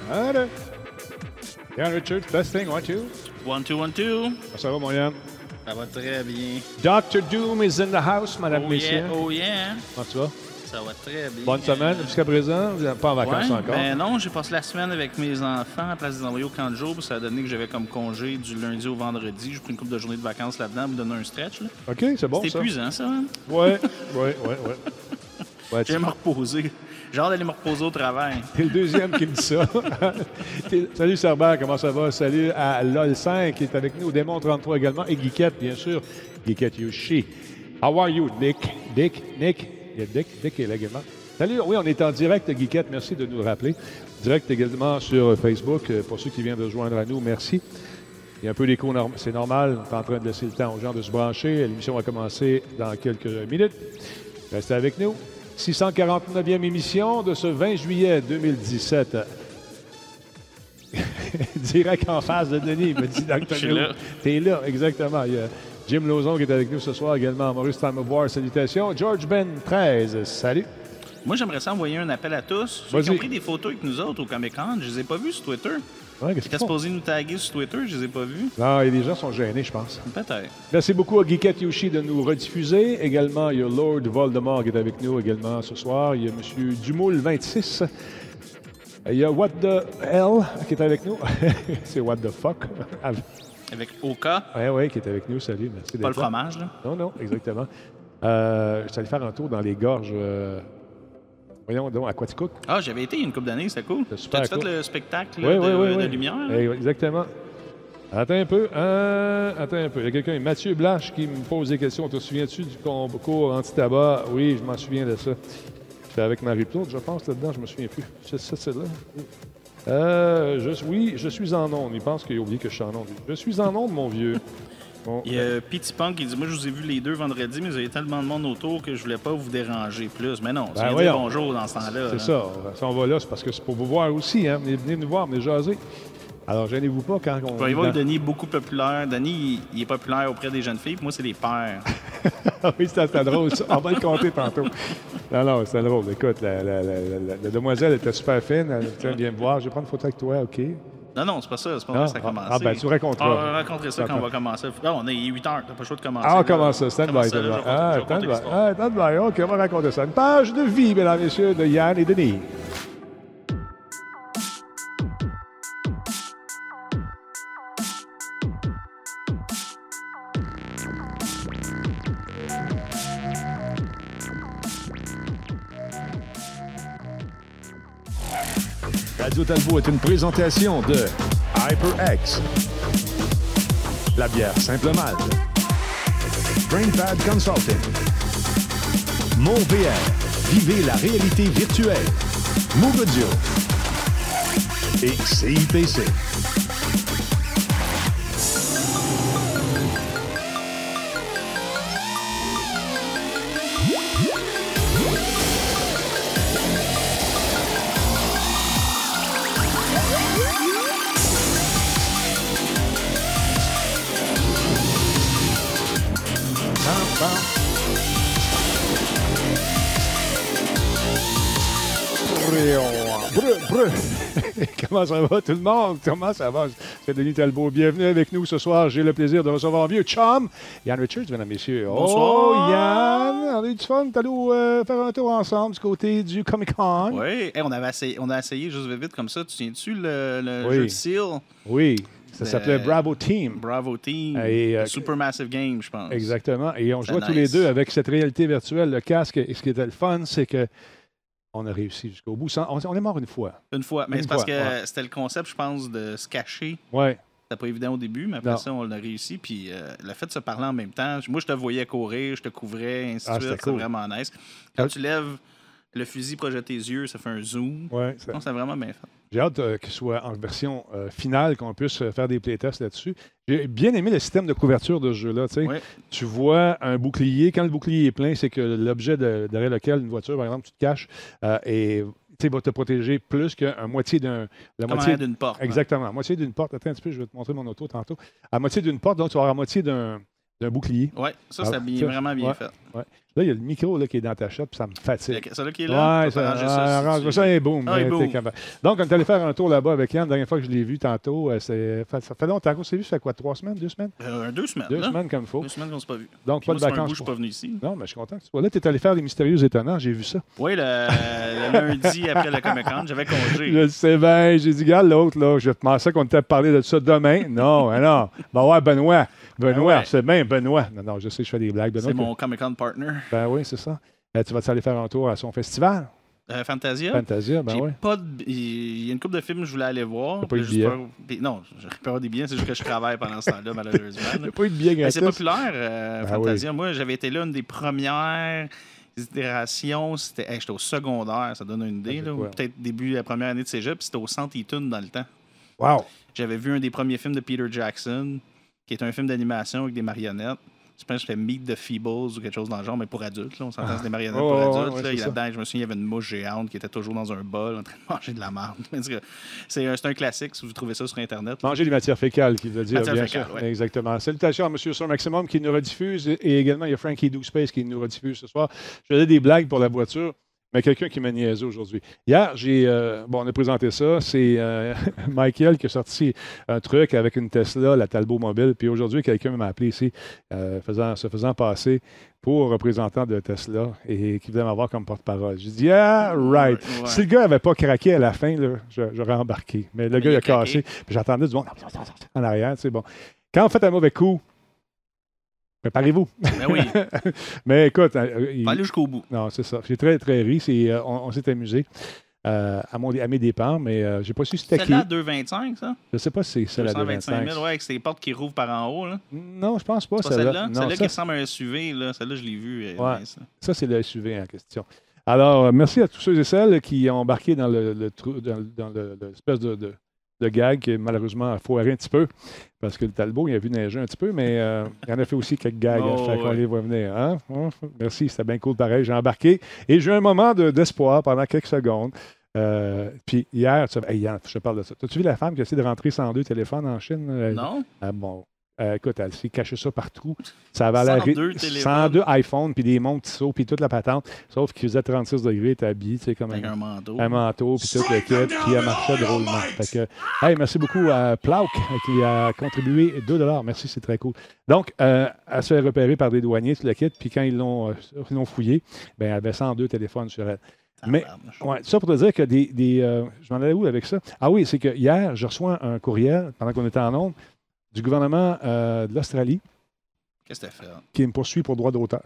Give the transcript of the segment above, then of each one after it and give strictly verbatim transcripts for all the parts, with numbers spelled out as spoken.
Allez. Yann Richards, testing, one, two. One, two, one, two. Ça va, mon Yann? Ça va très bien. docteur Doom is in the house, madame, Oh messieurs. yeah, oh yeah. Comment tu vas? Ça va très bien. Bonne semaine jusqu'à présent? Vous n'êtes pas en vacances Ouais, encore? ben non, j'ai passé la semaine avec mes enfants à place des envoyer au camp de jour. Puis ça a donné que j'avais comme congé du lundi au vendredi. J'ai pris une couple de journées de vacances là-dedans pour me donner un stretch. Là. OK, c'est bon, C'est ça. épuisant, ça. Hein? Ouais, ouais, ouais, ouais. ouais J'ai me reposer. J'ai hâte d'aller me reposer au travail. T'es le deuxième qui me dit ça. Salut Cerber, comment ça va? Salut à LOL cinq qui est avec nous, Démon trente-trois également, et Guiquette, bien sûr. Guiquette Yoshi. How are you, Nick? Dick, Nick. Il y a Dick, Dick est là également. Salut, oui, on est en direct, Guiquette, merci de nous le rappeler. Direct également sur Facebook, pour ceux qui viennent de joindre à nous, merci. Il y a un peu d'écho, norm- c'est normal, on est en train de laisser le temps aux gens de se brancher. L'émission va commencer dans quelques minutes. Restez avec nous. six cent quarante-neuvième émission de ce vingt juillet deux mille dix-sept. Direct en face de Denis, il me dit docteur Je suis là. T'es là, exactement. Il y a Jim Lauzon qui est avec nous ce soir également. Maurice Time of War, salutations. George Ben treize, salut. Moi, j'aimerais ça envoyer un appel à tous. Ceux qui Vas-y. ont pris des photos avec nous autres au Comic-Con, je les ai pas vus sur Twitter. Ouais, qu'est-ce Ils qu'ils étaient font? supposés nous taguer sur Twitter, je les ai pas vus. Non, il y a des gens qui sont gênés, je pense. Peut-être. Merci beaucoup à Guiquette Yoshi de nous rediffuser. Également, il y a Lord Voldemort qui est avec nous également ce soir. Il y a M. Dumoul vingt-six. Il y a What the Hell qui est avec nous. C'est What the Fuck. Avec Oka, Oui, oui, qui est avec nous. Salut, merci d'être pas le là. fromage, là. Non, non, exactement. Euh, je suis allé faire un tour dans les gorges. Euh, voyons donc, à Quaticook. Ah, j'avais été il y a une couple d'années, c'était cool. C'était super T'as-tu cool. fait le spectacle Oui, de, oui, oui, de oui. lumière? là? Eh, exactement. Attends un peu. Euh, attends un peu. Il y a quelqu'un, Mathieu Blache, qui me pose des questions. Te souviens-tu du concours anti-tabac? Oui, je m'en souviens de ça. C'était avec Marie-Claude, je pense, là-dedans. Je me souviens plus. C'est ça, c'est là. Euh, je, oui, je suis en onde. Il pense qu'il a oublié que je suis en onde. Je suis en onde, mon vieux. Bon, Il y a Pity Punk qui dit moi je vous ai vu les deux vendredi, mais vous avez tellement de monde autour que je voulais pas vous déranger plus. Mais non, tu Ben viens voyons. dire bonjour dans ce temps-là. c'est là. ça. Si on va là, c'est parce que c'est pour vous voir aussi. Hein. Venez, venez nous voir, venez jaser. Alors, gênez-vous pas quand on... Tu vas y voir, Denis est beaucoup populaire. Denis, il, il est populaire auprès des jeunes filles, puis moi, c'est les pères. oui, c'était c'était drôle, ça. On va le compter tantôt. Non, non, c'était drôle. Écoute, la, la, la, la, la demoiselle était super fine. Elle dit, tiens, viens me voir. Je vais prendre une photo avec toi, OK? Non, non, c'est pas ça. C'est pas Ah, vrai que ça a ah, commencé. ah, ben, tu raconteras. Ah, on va raconter ça quand on va commencer. Ah, on est huit heures. T'as pas le choix de commencer. Ah, on là. commence ça. Stand Comment by. ça, là, stand by. je vais Ah, raconter- je vais stand raconter by. l'histoire. Ah, stand by. OK, on va raconter ça. Une page de vie, mesdames et messieurs, de Yann et Denis. Radio Talbot est une présentation de HyperX, la bière Simple Malte, BrainPad Consulting, MonVR, vivez la réalité virtuelle, Move Audio et C I P C. Brr, brr. Comment ça va tout le monde? Comment ça va? C'est Denis Talbot. Bienvenue avec nous ce soir. J'ai le plaisir de recevoir un vieux chum, Yann Richards, mesdames et messieurs. Bonsoir. Oh, Yann! On a eu du fun. T'es allé euh, faire un tour ensemble du côté du Comic-Con. Oui, hey, on, avait essayé, on a essayé juste vite, vite comme ça. Tu tiens-tu le, le Oui. jeu de Seal? Oui. Ça Le- s'appelait Bravo Team. Bravo Team. Et, euh, Supermassive Game, je pense. Exactement. Et on C'est jouait tous les nice. deux avec cette réalité virtuelle, le casque. Et ce qui était le fun, c'est que on a réussi jusqu'au bout. Sans- on, on est mort une fois. Une fois. Mais Une c'est parce fois, que ouais. c'était le concept, je pense, de se cacher. Ouais. C'était pas évident au début, mais après Non. ça, on l'a réussi. Puis euh, le fait de se parler en même temps, moi, je te voyais courir, je te couvrais, ainsi de Ah, suite. c'était C'était cool. vraiment nice. Quand Ah. tu lèves le fusil proche de tes yeux, ça fait un zoom. Ouais, ça- Donc, c'est vraiment bien fait. J'ai hâte euh, qu'il soit en version euh, finale, qu'on puisse euh, faire des playtests là-dessus. J'ai bien aimé le système de couverture de ce jeu-là. tu sais. Ouais. Tu vois un bouclier. Quand le bouclier est plein, c'est que l'objet de- derrière lequel une voiture, par exemple, tu te caches, euh, et, tu sais, va te protéger plus qu'un moitié d'un. La Comme moitié arrière d'une porte. hein. Exactement. À moitié d'une porte. Attends un petit peu, je vais te montrer mon auto tantôt. À moitié d'une porte, donc tu vas avoir à moitié d'un d'un bouclier. Oui, ça, Ah, c'est bien- ça, vraiment bien ouais. fait. Ouais. Là, il y a le micro là, qui est dans ta shop, puis ça me fatigue. C'est là qui est là? Ouais, ça, ça, ça, arrange si ça, et boum. Ah, et boum. Donc, on est allé faire un tour là-bas avec Yann. La dernière fois que je l'ai vu tantôt, ça fait longtemps qu'on s'est vu. Ça fait quoi, trois semaines, deux semaines? Euh, deux semaines. Deux là. semaines comme il faut. Deux semaines qu'on ne s'est pas vu. Donc, Puis pas moi, de vacances. Un bout, je suis pas venu ici. Non, mais je suis content que tu sois là. Tu es allé faire les mystérieux étonnants, j'ai vu ça. Oui, le, le lundi après le Comic-Con, j'avais congé. Je sais bien, j'ai dit, regarde l'autre, là, je pensais qu'on était parler de ça demain. Non, hein, non. Ben ouais, Benoît. Benoît, Ben ouais. c'est bien Benoît. Non, non, je sais, je fais des blagues. Benoît, C'est que... mon Comic-Con partner. Ben oui, c'est ça. Ben, tu vas aller faire un tour à son festival? Euh, Fantasia. Fantasia, ben oui. Pas de... Il y a une couple de films que je voulais aller voir. T'as pas eu de Juste billets? Peur... Non, j'ai pas des billets, c'est juste que je travaille pendant ce temps-là, malheureusement. Il n'y a pas eu de billets gratis. C'est populaire, euh, Ben Fantasia. oui. Moi, j'avais été là une des premières itérations. C'était hey, j'étais au secondaire, ça donne une idée. Ben, Là, ou peut-être début de la première année de cégep, puis c'était au Centre Eaton dans le temps. Wow! J'avais vu un des premiers films de Peter Jackson, qui est un film d'animation avec des marionnettes. Je pense que c'était Meet the Feebles ou quelque chose dans le genre, mais pour adultes. Là, on s'entend, c'est des marionnettes Oh, pour ouais, adultes. ouais, là, c'est et là-dedans, je me souviens, il y avait une mouche géante qui était toujours dans un bol en train de manger de la merde. C'est un, c'est un classique si vous trouvez ça sur Internet. Là. Manger des matières fécales, qui veut dire, Matières bien fécales, sûr. ouais. Exactement. Salutations à M. Sur Maximum qui nous rediffuse et également il y a Frankie Do Space qui nous rediffuse ce soir. Je faisais des blagues pour la voiture, mais quelqu'un qui m'a niaisé aujourd'hui. Hier, j'ai, euh, bon, on a présenté ça. C'est euh, Michael qui a sorti un truc avec une Tesla, la Talbot Mobile. Puis aujourd'hui, quelqu'un m'a appelé ici, euh, faisant, se faisant passer pour représentant de Tesla et qui voulait m'avoir comme porte-parole. J'ai dit, yeah, right. Ouais, ouais. Si le gars n'avait pas craqué à la fin, là, j'aurais embarqué. Mais le Mais gars, il il a a cassé. craqué. Puis j'entendais du monde en arrière. C'est bon. Quand vous faites un mauvais coup, préparez-vous. Ben oui, Mais écoute, euh, il- faut aller jusqu'au bout. non, c'est ça. J'ai très, très ri. C'est, euh, on on s'est amusé euh, à, mon, à mes dépens, mais euh, j'ai pas su c'était qui. Celle-là à deux vingt-cinq, ça? Je sais pas si c'est celle à deux cent vingt-cinq deux mille, ouais, avec ses portes qui rouvrent par en haut. Là. Non, je pense pas C'est pas celle-là. celle-là? Non, Celle-là ça, qui ressemble à un S U V, là. Celle-là, je l'ai vue. elle est Ouais. mince, là. ça, c'est le S U V en question. Alors, euh, merci à tous ceux et celles qui ont embarqué dans le, le trou- dans, dans le- l'espèce de, de, de gag qui malheureusement a foiré un petit peu parce que le Talbot, il a vu neiger un petit peu, mais euh, il en a fait aussi quelques gags. Oh, hein, fait qu'on ouais. les voit venir. Hein? Hein? Merci, c'était bien cool pareil. J'ai embarqué et j'ai eu un moment de- d'espoir pendant quelques secondes. Euh, puis hier, tu hey, Yann, je te parle de ça. As-tu vu la femme qui a essayé de rentrer cent deux téléphones en Chine? Euh, Non? ah, bon. Euh, écoute, elle s'est cachée ça partout. Ça avait l'air cent deux téléphones. cent deux iPhones, puis des montres Tissot, puis toute la patente. Sauf qu'il faisait trente-six degrés, était habillé, tu sais, comme Avec un, un manteau. un manteau, puis tout le kit, puis elle marchait drôlement. Fait que, hey, merci beaucoup à Plauk qui a contribué deux dollars. Merci, c'est très cool. Donc, euh, elle se fait repérer par des douaniers, tout le kit, puis quand ils l'ont, euh, ils l'ont fouillé, ben, elle avait cent deux téléphones sur elle. Mais, ouais, ça pour te dire que des. des euh, je m'en allais où avec ça? Ah oui, c'est que hier, je reçois un courriel, pendant qu'on était en ondes, du gouvernement euh, de l'Australie Qu'est-ce que t'as fait? qui me poursuit pour droit d'auteur.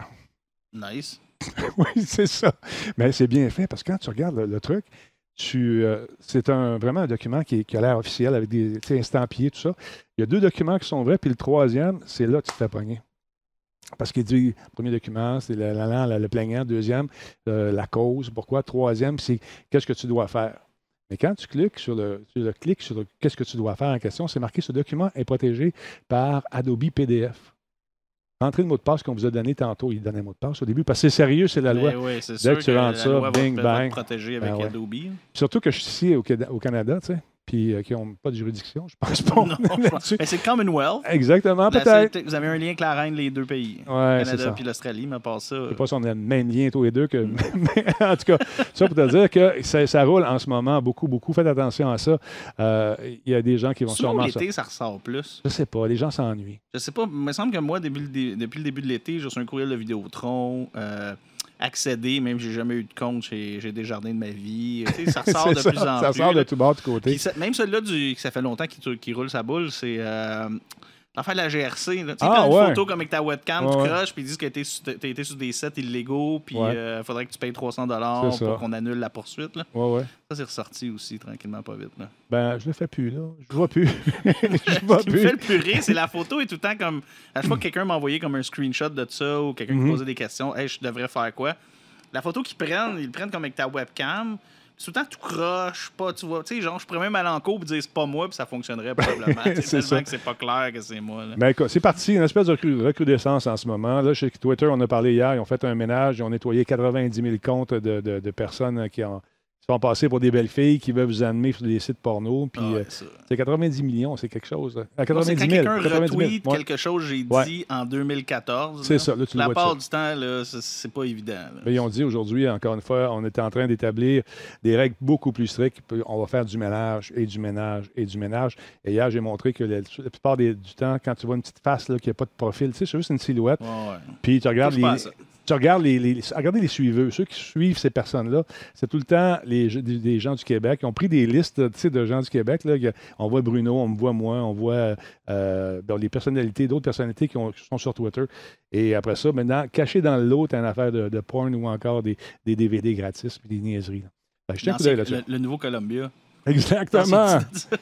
Nice. Oui, c'est ça. Mais c'est bien fait parce que quand tu regardes le, le truc, tu, euh, c'est un, vraiment un document qui, est- qui a l'air officiel avec des tu sais, estampillés, tout ça. Il y a deux documents qui sont vrais, puis le troisième, c'est là que tu te fais pogner. Parce qu'il dit, premier document, c'est le, la- la- le plaignant. Deuxième, euh, la cause. Pourquoi? Troisième, c'est qu'est-ce que tu dois faire. Mais quand tu cliques sur le, tu le cliques sur le qu'est-ce que tu dois faire en question, c'est marqué ce document est protégé par Adobe P D F. Rentrez le mot de passe qu'on vous a donné tantôt. Il donnait un mot de passe au début parce que c'est sérieux, c'est la loi. Ben oui, c'est Dès sûr que tu rentres la ça, loi va bing, te- va te bang. protéger avec Ben ouais. Adobe. Surtout que je suis ici au, Cana- au Canada, tu sais, puis euh, qui n'ont pas de juridiction, je pense pas. Non, je pense- là-dessus. mais c'est le Commonwealth. Exactement, La peut-être. seule- Vous avez un lien avec la reine, les deux pays. Ouais, c'est Canada ça. puis l'Australie, mais à part ça. Je ne sais pas si on a le même lien tous les deux. Que... mais en tout cas, ça pour te dire que ça, ça roule en ce moment beaucoup, beaucoup. Faites attention à ça. Euh, Il y a des gens qui vont Souvent, sûrement... l'été, ça ressort plus. Je sais pas, les gens s'ennuient. Je sais pas, il me semble que moi, depuis le, dé- depuis le début de l'été, j'ai reçu un courriel de Vidéotron, euh, accéder, même si j'ai jamais eu de compte chez, chez Desjardins de ma vie. Tu sais, ça ressort de C'est ça, plus en ça plus. sort de là. tout bord, de côté. Puis ça- même celui-là, du, que ça fait longtemps qu'il qui roule sa boule, c'est euh, l'affaire de la G R C. Là. Tu sais, Ah, quand une ouais. photo comme avec ta webcam, Ouais, tu ouais. croches, puis ils disent que tu as été sur des sites illégaux, puis il Ouais. faudrait que tu payes trois cents dollars C'est ça. pour qu'on annule la poursuite. Là. Ouais, ouais. Ça, c'est ressorti aussi, tranquillement, pas vite. Là. Ben, je le fais plus, là. Je vois plus. je vois Ce qui me fait le plus. plus rire, c'est la photo est tout le temps comme. À chaque fois que quelqu'un m'a envoyé comme un screenshot de ça ou quelqu'un Mhm. qui posait des questions, hey, je devrais faire quoi? La photo qu'ils prennent, ils le prennent comme avec ta webcam. Tout le temps, tout croche, pas, tu vois. Tu sais, genre, je pourrais même aller en cours et dire c'est pas moi, puis ça fonctionnerait probablement. Tu sais, C'est tellement ça. que c'est pas clair que c'est moi. Là. Ben, écoute, c'est parti, une espèce de recru- recrudescence en ce moment. Là, chez Twitter, on a parlé hier, ils ont fait un ménage, ils ont nettoyé quatre-vingt-dix mille comptes de, de- de personnes qui ont, qui font passer pour des belles filles qui veulent vous amener sur des sites porno. Puis, Ah ouais, euh, ça. c'est quatre-vingt-dix millions, c'est quelque chose. Là. À Moi, c'est quatre-vingt-dix quand mille. quelqu'un quatre-vingt-dix mille, retweet ouais. quelque chose que j'ai dit Ouais. en deux mille quatorze. C'est là, ça, là, tu le la vois part de du temps, là, c'est- c'est pas évident. là. Mais ils ont dit aujourd'hui, encore une fois, on était en train d'établir des règles beaucoup plus strictes. On va faire du ménage et du ménage et du ménage. Et hier, j'ai montré que la, la plupart des- du temps, quand tu vois une petite face là, qui n'a pas de profil, tu sais, c'est juste une silhouette. Ouais, ouais. Puis tu regardes Touche pas à les, ça. tu regardes les, les- regardez les suiveux, ceux qui suivent ces personnes-là, c'est tout le temps les, des, des gens du Québec. Ils ont pris des listes, tu sais, de gens du Québec. Là. On voit Bruno, on me voit moi, on voit euh, bon, les personnalités, d'autres personnalités qui, ont- qui sont sur Twitter. Et après ça, maintenant, caché dans le lot, t'as une affaire de, de porn ou encore des, des D V D gratis puis des niaiseries. Là. Fait que je tiens un coup d'œil L'ancien- là-dessus. le, le nouveau Columbia. Exactement.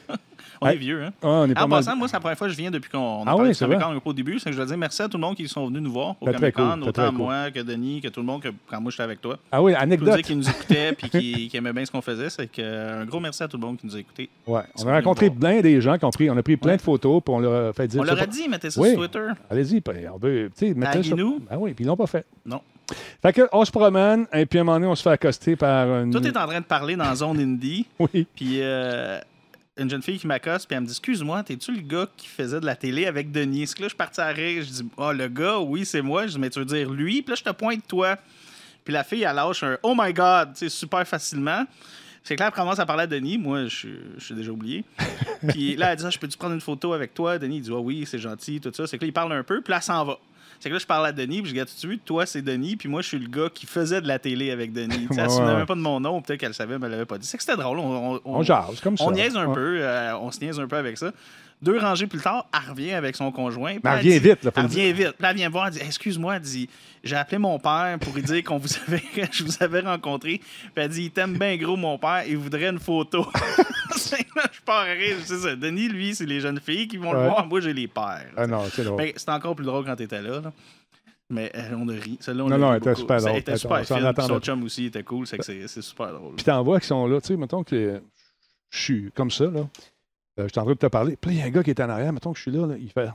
On est Hey. vieux, hein? Ah, on est pas En mal- passant, moi, c'est la première fois que je viens depuis qu'on a Ah parlé oui, de c'est vrai? Comic-Con un peu au début. C'est que je veux dire merci à tout le monde qui sont venus nous voir au Fait très Comic-Con, cool, fait autant très cool. moi que Denis, que tout le monde, que quand moi j'étais avec toi. Ah oui, Tout le anecdote. monde qui nous écoutait et qui, qui aimait bien ce qu'on faisait. C'est que, euh, un gros merci à tout le monde qui nous a écoutés. Ouais. Ils On sont a rencontré venus plein des gens qui ont pris, on a pris plein Ouais. de photos, puis on leur a fait dire. On je leur sais a pas- dit, mettez ça Oui. sur Twitter. Allez-y, puis on veut, tu sais, mettez ça. Taguez-nous. Ah oui, puis ils l'ont pas fait. Non. Fait que, on se promène, et puis à un moment donné, on se fait accoster par une... Toi, t'es en train de parler dans Zone Indie. Oui. Puis euh, une jeune fille qui m'accoste, puis elle me dit excuse-moi, t'es-tu le gars qui faisait de la télé avec Denis? Est-ce que là, je suis parti à rire? Je dis oh, le gars, oui, c'est moi. Je dis mais tu veux dire lui? Puis là, je te pointe toi. Puis la fille, elle lâche un oh my god, tu sais, super facilement. C'est que là, elle commence à parler à Denis. Moi, je suis- je suis déjà oublié. Puis là, elle dit ah, je peux-tu prendre une photo avec toi? Denis, il dit ah oui, c'est gentil, tout ça. C'est que là, il parle un peu, puis là, elle s'en va. C'est que là, je parle à Denis, puis je regarde tout de suite, toi, c'est Denis, puis moi, je suis le gars qui faisait de la télé avec Denis. Tu sais, elle Ouais, se souvenait ouais. même pas de mon nom, peut-être qu'elle le savait, mais elle l'avait pas dit. C'est que c'était drôle. On, on, On jase, comme ça. on niaise un Ouais. peu, euh, on se niaise un peu avec ça. Deux rangées plus tard, elle revient avec son conjoint. puis Mais elle elle revient dit- vite, là, faut Elle le dire. revient vite. Puis là, elle vient me voir, elle dit excuse-moi, elle dit j'ai appelé mon père pour lui dire qu'on vous avait, je vous avais rencontré. Puis elle dit il t'aime bien gros, mon père, il voudrait une photo. Je pars à rire, c'est ça. Denis, lui, c'est les jeunes filles qui vont Ouais. le voir. Moi, j'ai les pères. Ah non, c'est drôle. Ben, c'était encore plus drôle quand t'étais là. là. Mais euh, on a ri. Celle-là, on Non, a non, ri elle était beaucoup. super Ça, drôle. Elle était Elle- super on s'en fine. Puis attendait. son chum aussi était cool. C'est que c'est c'est super drôle. Puis t'en vois qui sont là, tu sais, mettons que je suis comme ça, là. Euh, je suis en train de te parler. Puis là, il y a un gars qui est en arrière, mettons que je suis là, là, il fait...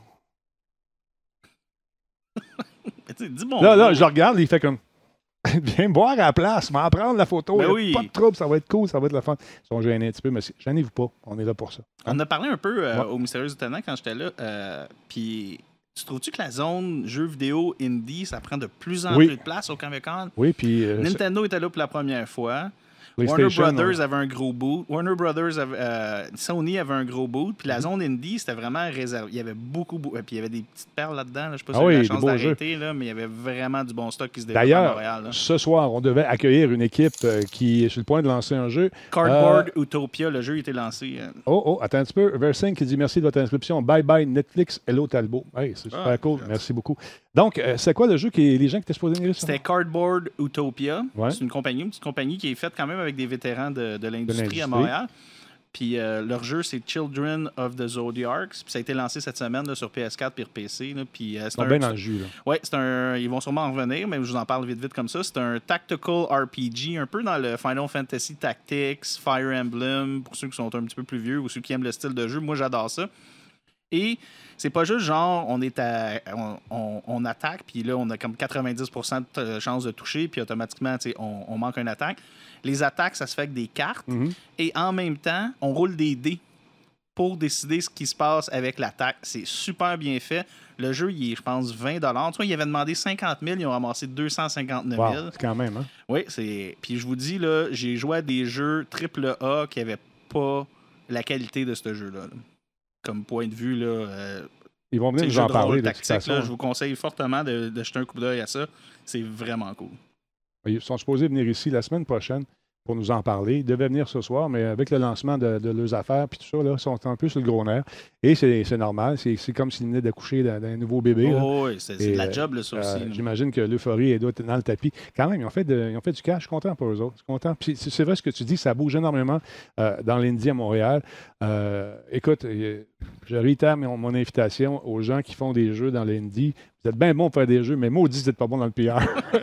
Mais tu sais, dis bon. Là, là, mot. je le regarde, il fait comme... Viens me boire à la place, m'en prendre la photo. Ben y a oui. Pas de trouble, ça va être cool, ça va être le fun. Ils sont gênés un petit peu, mais c'est- gênez-vous pas, on est là pour ça. On a parlé un peu euh, Ouais. au Mystérieux Étonnant quand j'étais là. euh, Puis, tu trouves-tu que la zone jeux vidéo indie, ça prend de plus en Oui. plus de place au Comic-Con? Oui, puis... euh, Nintendo était là pour la première fois. c'est- Warner PlayStation, Brothers on- avait un gros boot. Warner Brothers, avait, euh, Sony avait un gros boot. Mm-hmm. Puis la zone indie, c'était vraiment réservé. Il y avait beaucoup, beaucoup. Puis il y avait des petites perles là-dedans. Là. Je sais pas Ah si j'ai oui, eu la des chance beaux d'arrêter, là, mais il y avait vraiment du bon stock qui se développait à D'ailleurs, Montréal. là. ce soir, on devait accueillir une équipe euh, qui est sur le point de lancer un jeu. Cardboard Utopia, le jeu a été lancé. euh, Oh, oh, attends un petit peu. Versing qui dit merci de votre inscription. Bye bye Netflix. Hello Talbot. Hey, c'est super Ah, cool. yes. Merci beaucoup. Donc, euh, c'est quoi le jeu que les gens qui étaient supposés venir sur? C'était Cardboard Utopia. Ouais. C'est une compagnie, une petite compagnie qui est faite quand même avec des vétérans de, de l'industrie l'industrie. à Montréal. Puis euh, leur jeu, c'est Children of the Zodiacs. Puis ça a été lancé cette semaine là, sur P S quatre et P C. Là. Puis, euh, Ils c'est sont un- bien dans le jus, là. Ouais, c'est un. Ils vont sûrement en revenir, mais je vous en parle vite vite comme ça. C'est un tactical R P G, un peu dans le Final Fantasy Tactics, Fire Emblem, pour ceux qui sont un petit peu plus vieux ou ceux qui aiment le style de jeu. Moi, j'adore ça. Et c'est pas juste genre, on est à, on, on- on attaque, puis là, on a comme quatre-vingt-dix pour cent de chance de toucher, puis automatiquement, tu sais, on, on manque une attaque. Les attaques, ça se fait avec des cartes, Mhm. et en même temps, on roule des dés pour décider ce qui se passe avec l'attaque. C'est super bien fait. Le jeu, il est, je pense, vingt dollars. Tu vois, ils avaient demandé cinquante mille, ils ont ramassé deux cent cinquante-neuf Wow, mille. c'est quand même, hein? Oui, c'est. Puis je vous dis, là, j'ai joué à des jeux triple A qui n'avaient pas la qualité de ce jeu-là. là. Comme point de vue, là. euh, Ils vont tu sais, venir nous jeu en de parler rôle de toute tactique, façon. là, je vous conseille fortement de, de jeter un coup d'œil à ça. C'est vraiment cool. Ils sont supposés venir ici la semaine prochaine pour nous en parler. Ils devaient venir ce soir, mais avec le lancement de, de leurs affaires puis tout ça, là, ils sont un peu sur le gros nerf. Et c'est c'est normal. C'est c'est comme s'ils venaient d'accoucher d'un d'un nouveau bébé. là. Oh, oui, c'est c'est Et, de la euh, job, là, ça Euh, aussi. là. J'imagine que l'euphorie elle doit être dans le tapis. Quand même, ils ont fait, de- ils ont fait du cash. Je suis content pour eux autres. Je suis content. Puis c'est c'est vrai ce que tu dis, ça bouge énormément euh, dans l'Indie à Montréal. Euh, écoute, euh, je réitère mon, mon invitation aux gens qui font des jeux dans l'Indie. Vous êtes bien bons pour faire des jeux, mais maudit, vous n'êtes pas bons dans le P R.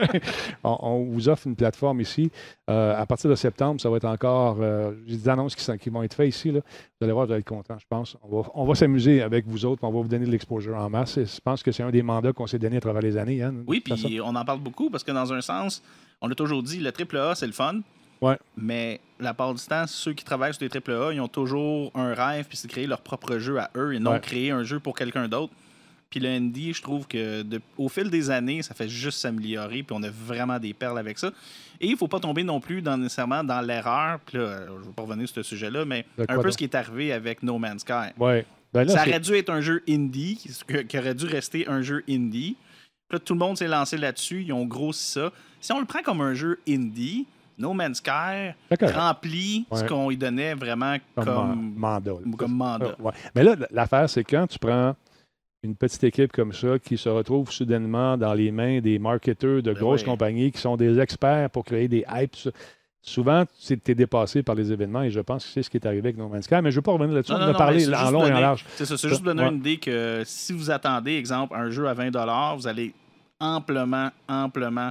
on, on vous offre une plateforme ici. Euh, à partir de septembre, ça va être encore. Euh, J'ai des annonces qui, sont- qui vont être faites ici. Là. Vous allez voir, vous allez être contents, je pense. On va, on va s'amuser avec vous autres. On va vous donner de l'exposure en masse. Et je pense que c'est un des mandats qu'on s'est donné à travers les années. Yann. Oui, C'est ça? puis on en parle beaucoup parce que dans un sens, on a toujours dit le triple A, c'est le fun. Ouais. Mais la part du temps, ceux qui travaillent sur des triple A, ils ont toujours un rêve, puis c'est de créer leur propre jeu à eux et non Ouais. créer un jeu pour quelqu'un d'autre. Puis le indie, je trouve que de, au fil des années, ça fait juste s'améliorer, puis on a vraiment des perles avec ça. Et il ne faut pas tomber non plus dans, nécessairement dans l'erreur, puis là, je ne vais pas revenir sur ce sujet-là, mais De un quoi peu donc? ce qui est arrivé avec No Man's Sky. Ouais. Ben là, ça c'est- aurait dû être un jeu indie, qui qui aurait dû rester un jeu indie. Puis là, tout le monde s'est lancé là-dessus, ils ont grossi ça. Si on le prend comme un jeu indie, No Man's Sky D'accord. remplit ce Ouais. qu'on lui donnait vraiment comme, comme, man- mandat. là. comme mandat. Ouais. Mais là, l'affaire, c'est quand tu prends une petite équipe comme ça qui se retrouve soudainement dans les mains des marketeurs de Ben grosses oui. compagnies qui sont des experts pour créer des hypes. Souvent, tu es dépassé par les événements et je pense que c'est ce qui est arrivé avec No Man's Sky. Mais je ne veux pas revenir là-dessus. Non, On non, en a non, parlé mais c'est en juste long et en donner- large. C'est ça, c'est juste donner Ouais. une idée que si vous attendez, exemple, un jeu à vingt dollars, vous allez amplement, amplement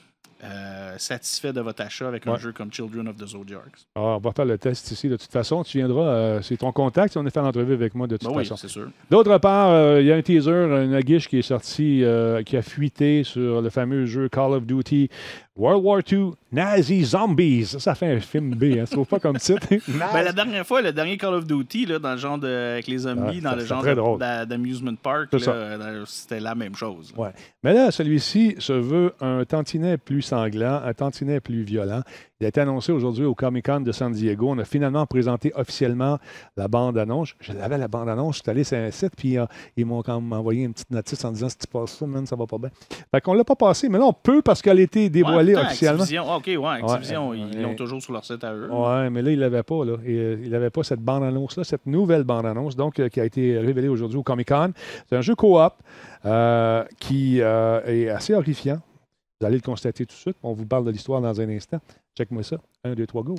euh, satisfait de votre achat avec un Ouais. jeu comme Children of the Zodiacs. Ah, on va faire le test ici. De toute façon, tu viendras. euh, c'est ton contact. On a fait l'entrevue avec moi de toute Ben oui, façon. c'est sûr. D'autre part, euh, il y a un teaser, une guiche qui est sorti, euh, qui a fuité sur le fameux jeu Call of Duty World War deux Nazi Zombies. Ça, ça fait un film B, hein, tu trouves pas comme titre? Ben, la dernière fois, le dernier Call of Duty, là, dans le genre de, avec les zombies, Ouais, dans ça, le c'est genre très de- drôle. d'a- d'amusement park, C'est là, ça. euh, c'était la même chose. là. Ouais. Mais là, celui-ci se veut un tantinet plus sanglant, un tantinet plus violent. Il a été annoncé aujourd'hui au Comic-Con de San Diego. On a finalement présenté officiellement la bande-annonce. Je l'avais, la bande-annonce. Je suis allé sur un site, puis euh, ils m'ont quand même envoyé une petite notice en disant « Si tu passes ça, man, ça va pas bien. » Fait qu'on l'a pas passé, mais là, on peut parce qu'elle a été dévoilée Ouais, pourtant, officiellement. Activision, ah, OK, ouais, Activision, Ouais, ils ouais. l'ont toujours sur leur site à eux. Oui, mais là, il l'avait pas. Là. Et, euh, il n'avait pas cette bande-annonce-là, cette nouvelle bande-annonce, donc, euh, qui a été révélée aujourd'hui au Comic-Con. C'est un jeu coop euh, qui euh, est assez horrifiant. Vous allez le constater tout de suite. On vous parle de l'histoire dans un instant. Check-moi ça. Un, deux, trois, go.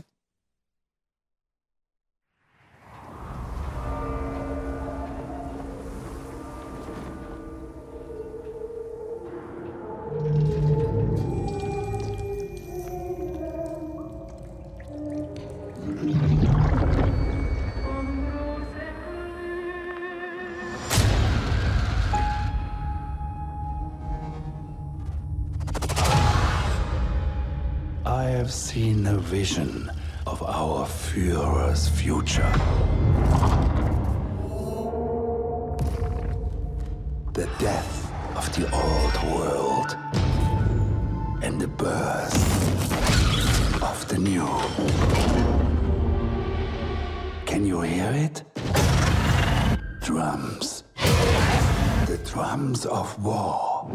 I have seen a vision of our Führer's future. The death of the old world and the birth of the new. Can you hear it? Drums. The drums of war.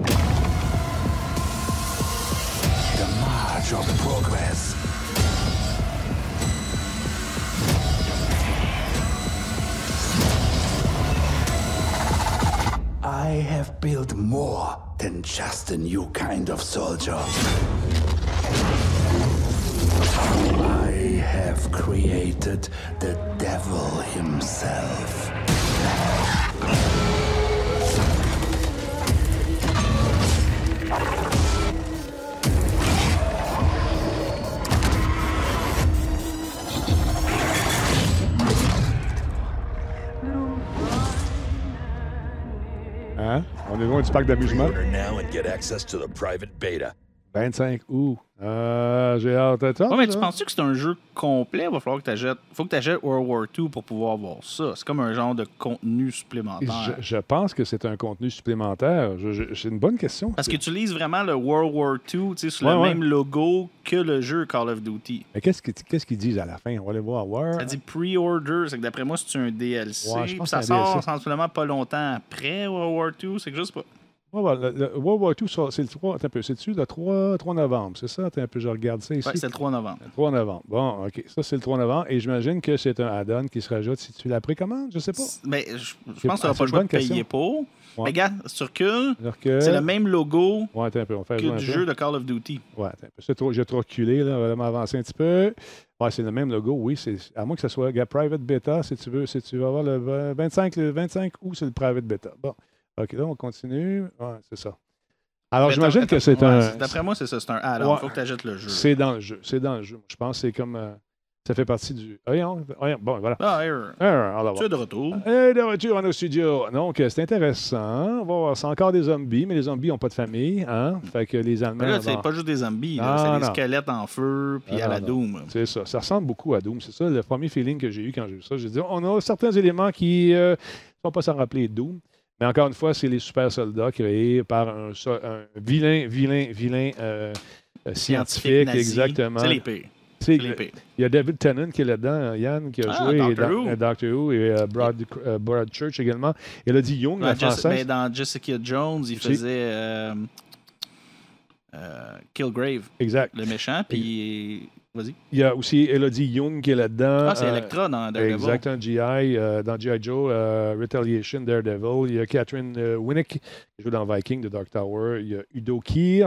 The march of progress. I have built more than just a new kind of soldier. I have created the devil himself. Hein? On est loin du parc d'amusement. Pre-order now and get access to the private beta. vingt-cinq août. Euh, J'ai hâte de ça. Ouais, mais tu ça. penses-tu que c'est un jeu complet? Il va falloir que tu achètes. faut que tu achètes World War deux pour pouvoir voir ça. C'est comme un genre de contenu supplémentaire. Je, je pense que c'est un contenu supplémentaire. Je- je- C'est une bonne question. Parce que tu lises vraiment le World War deux tu sais, sur Ouais, le ouais. même logo que le jeu Call of Duty. Mais qu'est-ce qu'ils qu'est-ce qu'ils disent à la fin? On va aller voir. War. Ça dit pre-order, c'est que d'après moi, c'est un D L C. Ouais, je puis pense ça que c'est un sort D L C. sensiblement pas longtemps après World War deux. C'est que je sais pas. Ouais, ouais, le, le World War deux, ça, c'est le trois. Attends un peu. C'est-tu le trois, trois novembre? C'est ça? Attends un peu, je regarde ça ici. Ouais, c'est le trois novembre. Le trois novembre. Bon, OK. Ça, c'est le trois novembre. Et j'imagine que c'est un add-on qui se rajoute si tu la précommandes. Je sais pas. Mais je, je C'est- pense que tu ah, n'auras c'est pas le une choix de bonne payer question. pour. Ouais. Mais regarde, si tu recules, Alors que... c'est le même logo Ouais, attends un peu. On fait que jouer un du peu. jeu de Call of Duty. Ouais, attends un peu. C'est trop- J'ai trop reculé, là. On va m'avancer un petit peu. Ouais, c'est le même logo, oui. C'est, à moins que ce soit regarde, Private Beta, si tu veux. Si tu vas avoir le vingt- vingt-cinq, le vingt-cinq août, c'est le Private Beta. Bon. OK, là, on continue. Ouais, c'est ça. Alors, Mais j'imagine attends, que c'est ouais, un. c'est- D'après moi, c'est ça. C'est un add-on. Il Ouais. faut que tu achètes le jeu. C'est dans le jeu. C'est dans le jeu. Je pense que c'est comme. euh, Ça fait partie du... Voyons, voyons, bon, voilà. Ah, Air. Air, alors, Tu es de retour. Et de retour en nos studios. Donc, c'est intéressant. On va voir, c'est encore des zombies, mais les zombies n'ont pas de famille. Hein? Fait que les Allemands... Mais là, c'est bon, pas juste des zombies, là, Non, c'est des non. squelettes en feu, puis Ah, à non, la non. Doom. c'est ça. Ça ressemble beaucoup à Doom. C'est ça le premier feeling que j'ai eu quand j'ai vu ça. J'ai dit, on a certains éléments qui ne sont pas sans rappeler Doom. Mais encore une fois, c'est les super soldats créés par un, so- un vilain, vilain, vilain euh, euh, scientifique. nazi. Exactement. C'est les pires. C'est- C'est les pires. Il y a David Tennant qui est là-dedans, Yann, qui a Ah, joué Doctor dans Who. euh, Doctor Who et euh, Broad, euh, Broadchurch également. Il a dit Young, Dans, la Jess- française. ben, dans Jessica Jones, il Aussi. faisait euh, euh, Killgrave, Exact. le méchant, puis... Vas-y. Il y a aussi Elodie Young qui est là-dedans. Ah, c'est Euh, Electra dans Daredevil. Exact, un G I, euh, dans G I. Joe, euh, Retaliation, Daredevil. Il y a Catherine euh, Winnick qui joue dans Viking de Dark Tower. Il y a Udo Kier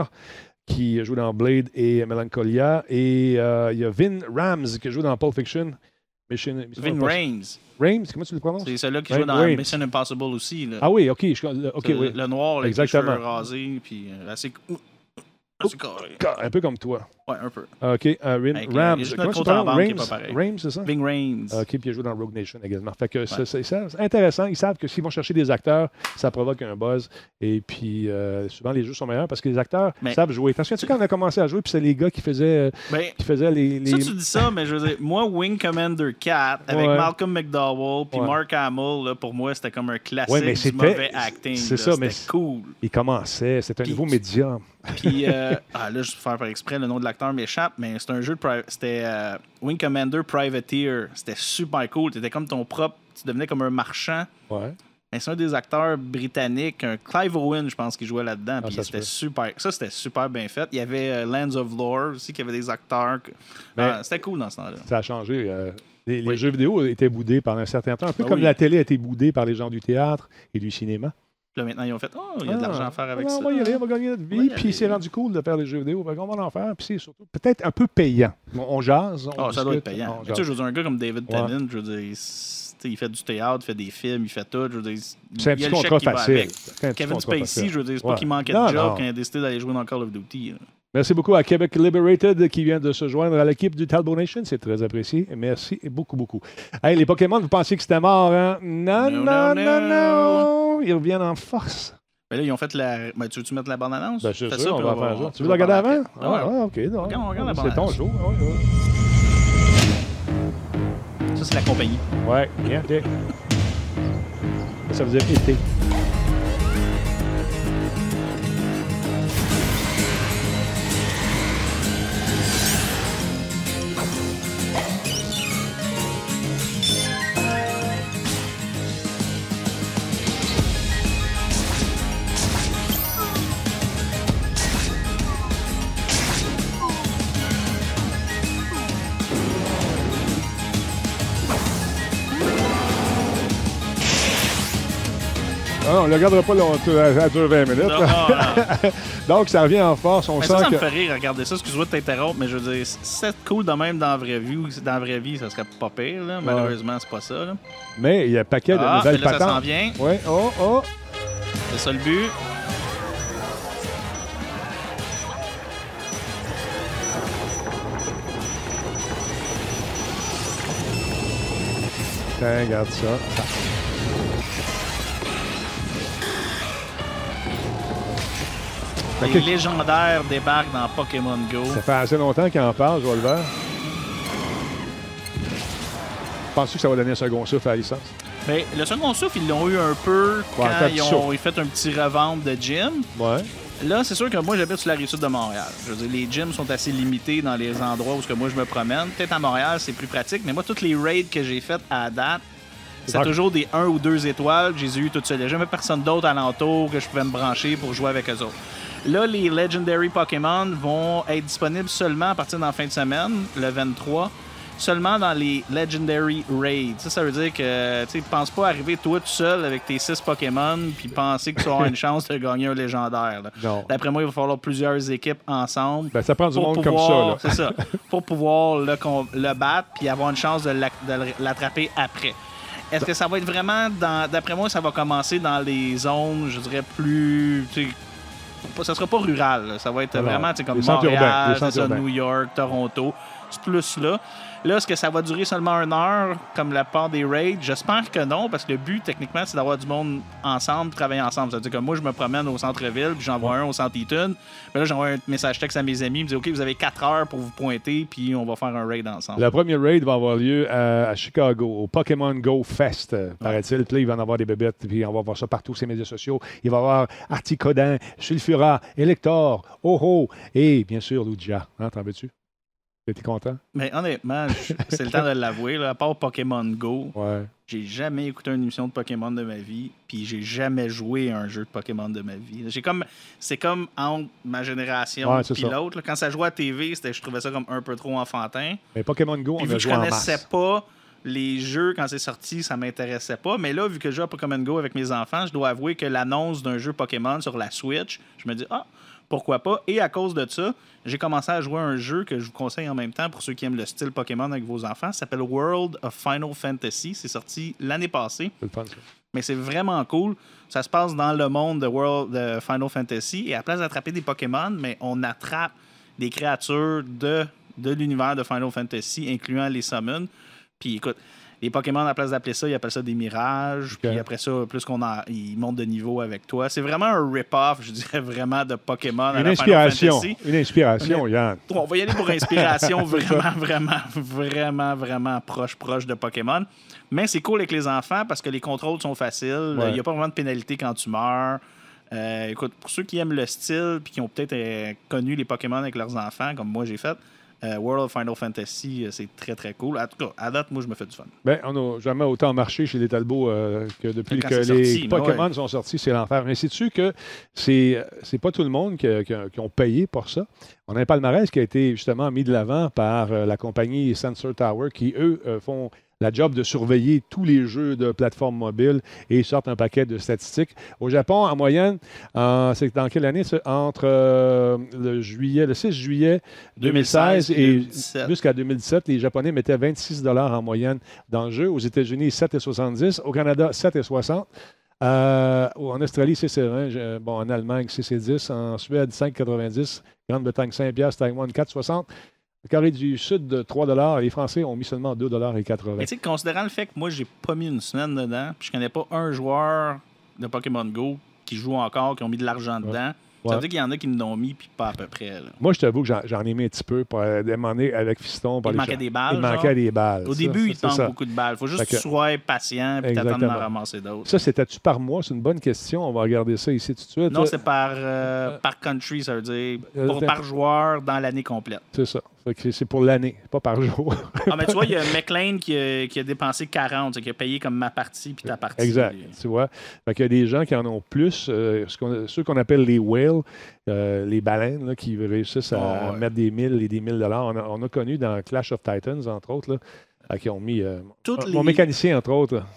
qui joue dans Blade et Melancholia. Et euh, il y a Vin Rhames qui joue dans Pulp Fiction. Mission, Mission Vin Impossible. Rames. Rames, comment tu le prononces? C'est celui qui Vin joue dans Rames. Mission Impossible aussi. Là. Ah oui, OK. Je, OK, C'est oui. Le noir, avec les Exactement. cheveux rasés, puis euh, assez, assez carré. Un peu comme toi. Ouais, un peu. OK, euh, Vin Avec, euh, Rhames. il y a juste Comment notre tu compte en prononces? banque qui est Rames, pas pareil. Rames, c'est ça? Ving Rames. OK, puis il a joué dans Rogue Nation également. Fait que c'est, c'est- c'est intéressant. Ils savent que s'ils vont chercher des acteurs, ça provoque un buzz. Et puis, euh, souvent, les jeux sont meilleurs parce que les acteurs Mais- savent jouer. Parce que tu sais, quand on a commencé à jouer, puis c'est les gars qui faisaient, euh, Ben, qui faisaient les... les... ça, tu dis ça, mais je veux dire, moi, Wing Commander quatre, avec Ouais. Malcolm McDowell, puis Ouais. Mark Hamill, là, pour moi, c'était comme un classique Ouais, mais du c'était- mauvais acting. c'est là. ça, mais C'était cool. Ils commençaient. C'était un Puis- nouveau médium. Puis, euh, ah, là, je vais faire par exprès, le nom de l'acteur m'échappe, mais c'est un jeu de. pri- C'était euh, Wing Commander Privateer. C'était super cool. T'étais comme ton propre. Tu devenais comme un marchand. Ouais. Mais c'est un des acteurs britanniques, un Clive Owen, je pense, qui jouait là-dedans. Ah, Puis ça se c'était peut. super. Ça, c'était super bien fait. Il y avait euh, Lands of Lore aussi, qui avait des acteurs. que- Mais- Ah, c'était cool dans ce temps-là. Ça a changé. euh, les, les Oui. jeux vidéo étaient boudés pendant un certain temps. Un peu Ah comme oui. la télé a été boudée par les gens du théâtre et du cinéma. Puis là, maintenant, ils ont fait Oh, il y a de Ah, l'argent à faire avec on ça. va y aller, on va gagner notre On va vie. y Puis aller. c'est rendu cool de faire les jeux vidéo. Fait qu'on va en faire. Puis c'est surtout peut-être un peu payant. On, on jase. On Ah, ça doit être discute, payant. on Mais tu sais, jase. je veux dire, un gars comme David Ouais. Tennant, je veux dire, il, s- tu sais, il fait du théâtre, il fait des films, il fait tout. Je veux dire, C'est un il y petit a le chèque contrat qui va facile. avec. C'est un petit Kevin contrat Spacey, facile. je veux dire, c'est Ouais. pas qu'il manquait Non, de job non. quand il a décidé d'aller jouer dans Call of Duty. là. Merci beaucoup à Québec Liberated qui vient de se joindre à l'équipe du Talbot Nation. C'est très apprécié. Merci beaucoup, beaucoup. Hey, les Pokémon, vous pensiez que c'était mort, hein? Non, No, non, no, non, no. non. Ils reviennent en force. Mais là, ils ont fait la. Ben, tu veux-tu mettre la bande-annonce? Ben, c'est Fais sûr, on puis va faire ça. Tu veux on le regarder va avant? parler après. Ah, Ouais, ah, OK. non. Regarde, on regarde la C'est ton bande-annonce. show. Ouais, ouais. Ça, c'est la compagnie. Ouais, bien, OK. Ça veut dire été. Ah non, on ne le regardera pas longtemps, ça dure vingt minutes. Non, non, non. Donc, ça revient en force. On Mais sent ça, ça que... me fait rire, regarder ça. Excuse-moi de t'interrompre, mais je veux dire, si c'est cool de même dans la vraie vie, ou dans la vraie vie, ça serait pas pire. Là. Malheureusement, c'est pas ça. Là. Mais il y a un paquet de Ah, nouvelles mais là, ça s'en patentes. vient. Oui, oh, oh. C'est ça le but. Tiens, regarde ça. Les Ok. légendaires débarquent dans Pokémon Go. Ça fait assez longtemps qu'il en parle, je vais le voir. Penses-tu que ça va donner un second souffle à la licence? Mais le second souffle, ils l'ont eu un peu quand Ouais, un petit ils saut. ont ils fait un petit revente de gym. Ouais. Là, c'est sûr que moi, j'habite sur la rive-sud de Montréal. Je veux dire, les gyms sont assez limités dans les endroits où ce que moi, je me promène. Peut-être à Montréal, c'est plus pratique, mais moi, toutes les raids que j'ai faites à date, c'est Ouais. toujours des un ou deux étoiles. J'ai eu toutes seules. Il n'y a jamais personne d'autre alentour que je pouvais me brancher pour jouer avec eux autres. Là, les Legendary Pokémon vont être disponibles seulement à partir de la fin de semaine, le vingt-trois, seulement dans les Legendary Raids. Ça, ça veut dire que tu ne penses pas arriver toi tout seul avec tes six Pokémon puis penser que tu vas avoir une chance de gagner un légendaire. là. Non. D'après moi, il va falloir plusieurs équipes ensemble. Ben, ça prend du pour monde pouvoir- comme ça. C'est ça. Pour pouvoir le, con- le battre puis avoir une chance de l'ac- de l'attraper après. Est-ce que ça va être vraiment dans. D'après moi, ça va commencer dans les zones, je dirais, plus. tu sais, pas- ça sera pas rural. là. Ça va être Alors, vraiment tu sais, comme les centres urbains, Montréal, les c'est centres ça, urbains. New York, Toronto. ce plus-là. Là, est-ce que ça va durer seulement une heure, comme la part des raids? J'espère que non, parce que le but, techniquement, c'est d'avoir du monde ensemble, travailler ensemble. C'est-à-dire que moi, je me promène au centre-ville, puis j'envoie ouais. un au centre Eaton. Puis là, j'envoie un message texte à mes amis, je me dis, OK, vous avez quatre heures pour vous pointer, puis on va faire un raid ensemble. La première raid va avoir lieu à, à Chicago, au Pokémon Go Fest, euh, paraît-il. Ouais. Puis là, il va en avoir des bébêtes, puis on va voir ça partout sur les médias sociaux. Il va y avoir Articodin, Sulfura, Elector, Ho-Ho et, bien sûr, Lugia. Hein, t'en veux-tu? T'es content? Mais honnêtement, je, c'est le temps de l'avouer. Là, à part Pokémon Go, ouais. j'ai jamais écouté une émission de Pokémon de ma vie, puis j'ai jamais joué à un jeu de Pokémon de ma vie. J'ai comme, c'est comme entre ma génération et ouais, l'autre. Là, quand ça jouait à T V, c'était, je trouvais ça comme un peu trop enfantin. Mais Pokémon Go, puis on a joué en masse. Je connaissais pas les jeux quand c'est sorti, ça m'intéressait pas. Mais là, vu que je joue à Pokémon Go avec mes enfants, je dois avouer que l'annonce d'un jeu Pokémon sur la Switch, je me dis, ah, pourquoi pas? Et à cause de ça, j'ai commencé à jouer à un jeu que je vous conseille en même temps pour ceux qui aiment le style Pokémon avec vos enfants. Ça s'appelle World of Final Fantasy. C'est sorti l'année passée. C'est le fun, ça. Mais c'est vraiment cool. Ça se passe dans le monde de World de Final Fantasy. Et à la place d'attraper des Pokémon, mais on attrape des créatures de, de l'univers de Final Fantasy, incluant les summons. Puis écoute, les Pokémon, à la place d'appeler ça, ils appellent ça des mirages. Okay. Puis après ça, plus qu'on a, ils montent de niveau avec toi. C'est vraiment un rip-off, je dirais vraiment, de Pokémon. Une à inspiration. Final Fantasy. Une inspiration, Une... Yann. On va y aller pour inspiration vraiment, vraiment, vraiment, vraiment proche, proche de Pokémon. Mais c'est cool avec les enfants parce que les contrôles sont faciles. Il ouais. n'y a pas vraiment de pénalité quand tu meurs. Euh, écoute, pour ceux qui aiment le style et qui ont peut-être euh, connu les Pokémon avec leurs enfants, comme moi j'ai fait, Uh, World of Final Fantasy, uh, c'est très, très cool. En tout cas, à date, moi, je me fais du fun. Bien, on n'a jamais autant marché chez les Talbot euh, que depuis Quand que les sorti, Pokémon ouais. sont sortis, c'est l'enfer. Mais sais-tu que c'est, c'est pas tout le monde qui, qui, qui ont payé pour ça? On a un palmarès qui a été justement mis de l'avant par euh, la compagnie Sensor Tower qui, eux, euh, font la job de surveiller tous les jeux de plateforme mobile et sortent un paquet de statistiques. Au Japon, en moyenne, euh, c'est dans quelle année? C'est entre euh, le, juillet, le six juillet deux mille seize et jusqu'à deux mille dix-sept, les Japonais mettaient vingt-six dollars en moyenne dans le jeu. Aux États-Unis, sept virgule soixante-dix. Au Canada, sept virgule soixante. Euh, en Australie, six virgule vingt. Bon, en Allemagne, six virgule dix. En Suède, cinq virgule quatre-vingt-dix. Grande-Bretagne, cinq dollars. Taïwan, quatre virgule soixante. Corée du Sud, de trois dollars. Les Français ont mis seulement deux dollars quatre-vingts. Mais tu sais, considérant le fait que moi, j'ai pas mis une semaine dedans, puis je connais pas un joueur de Pokémon Go qui joue encore, qui ont mis de l'argent dedans, ouais. ça ouais. veut dire qu'il y en a qui nous l'ont mis, puis pas à peu près. Là. Moi, je t'avoue que j'en, j'en ai mis un petit peu pour demander avec Fiston. Il manquait des balles. Il manquait des balles. Au ça, début, ça, il te manque beaucoup de balles. Il faut juste que tu sois patient, puis t'attends de m'en ramasser d'autres. Ça, c'était-tu par mois? C'est une bonne question. On va regarder ça ici tout de suite. Non, c'est par, euh, par country, ça veut dire, pour, par joueur dans l'année complète. C'est ça. C'est pour l'année, pas par jour. Ah, mais tu vois, il y a McLean qui a, qui a dépensé quarante, qui a payé comme ma partie puis ta partie. Exact, et... tu vois. Fait qu'il y a des gens qui en ont plus, euh, ce qu'on, ceux qu'on appelle les whales, euh, les baleines, là, qui réussissent à oh, ouais. mettre des mille et des mille dollars. On a, on a connu dans Clash of Titans, entre autres, là, à qui ont mis... Euh, Toutes mon les... mécanicien, entre autres, là,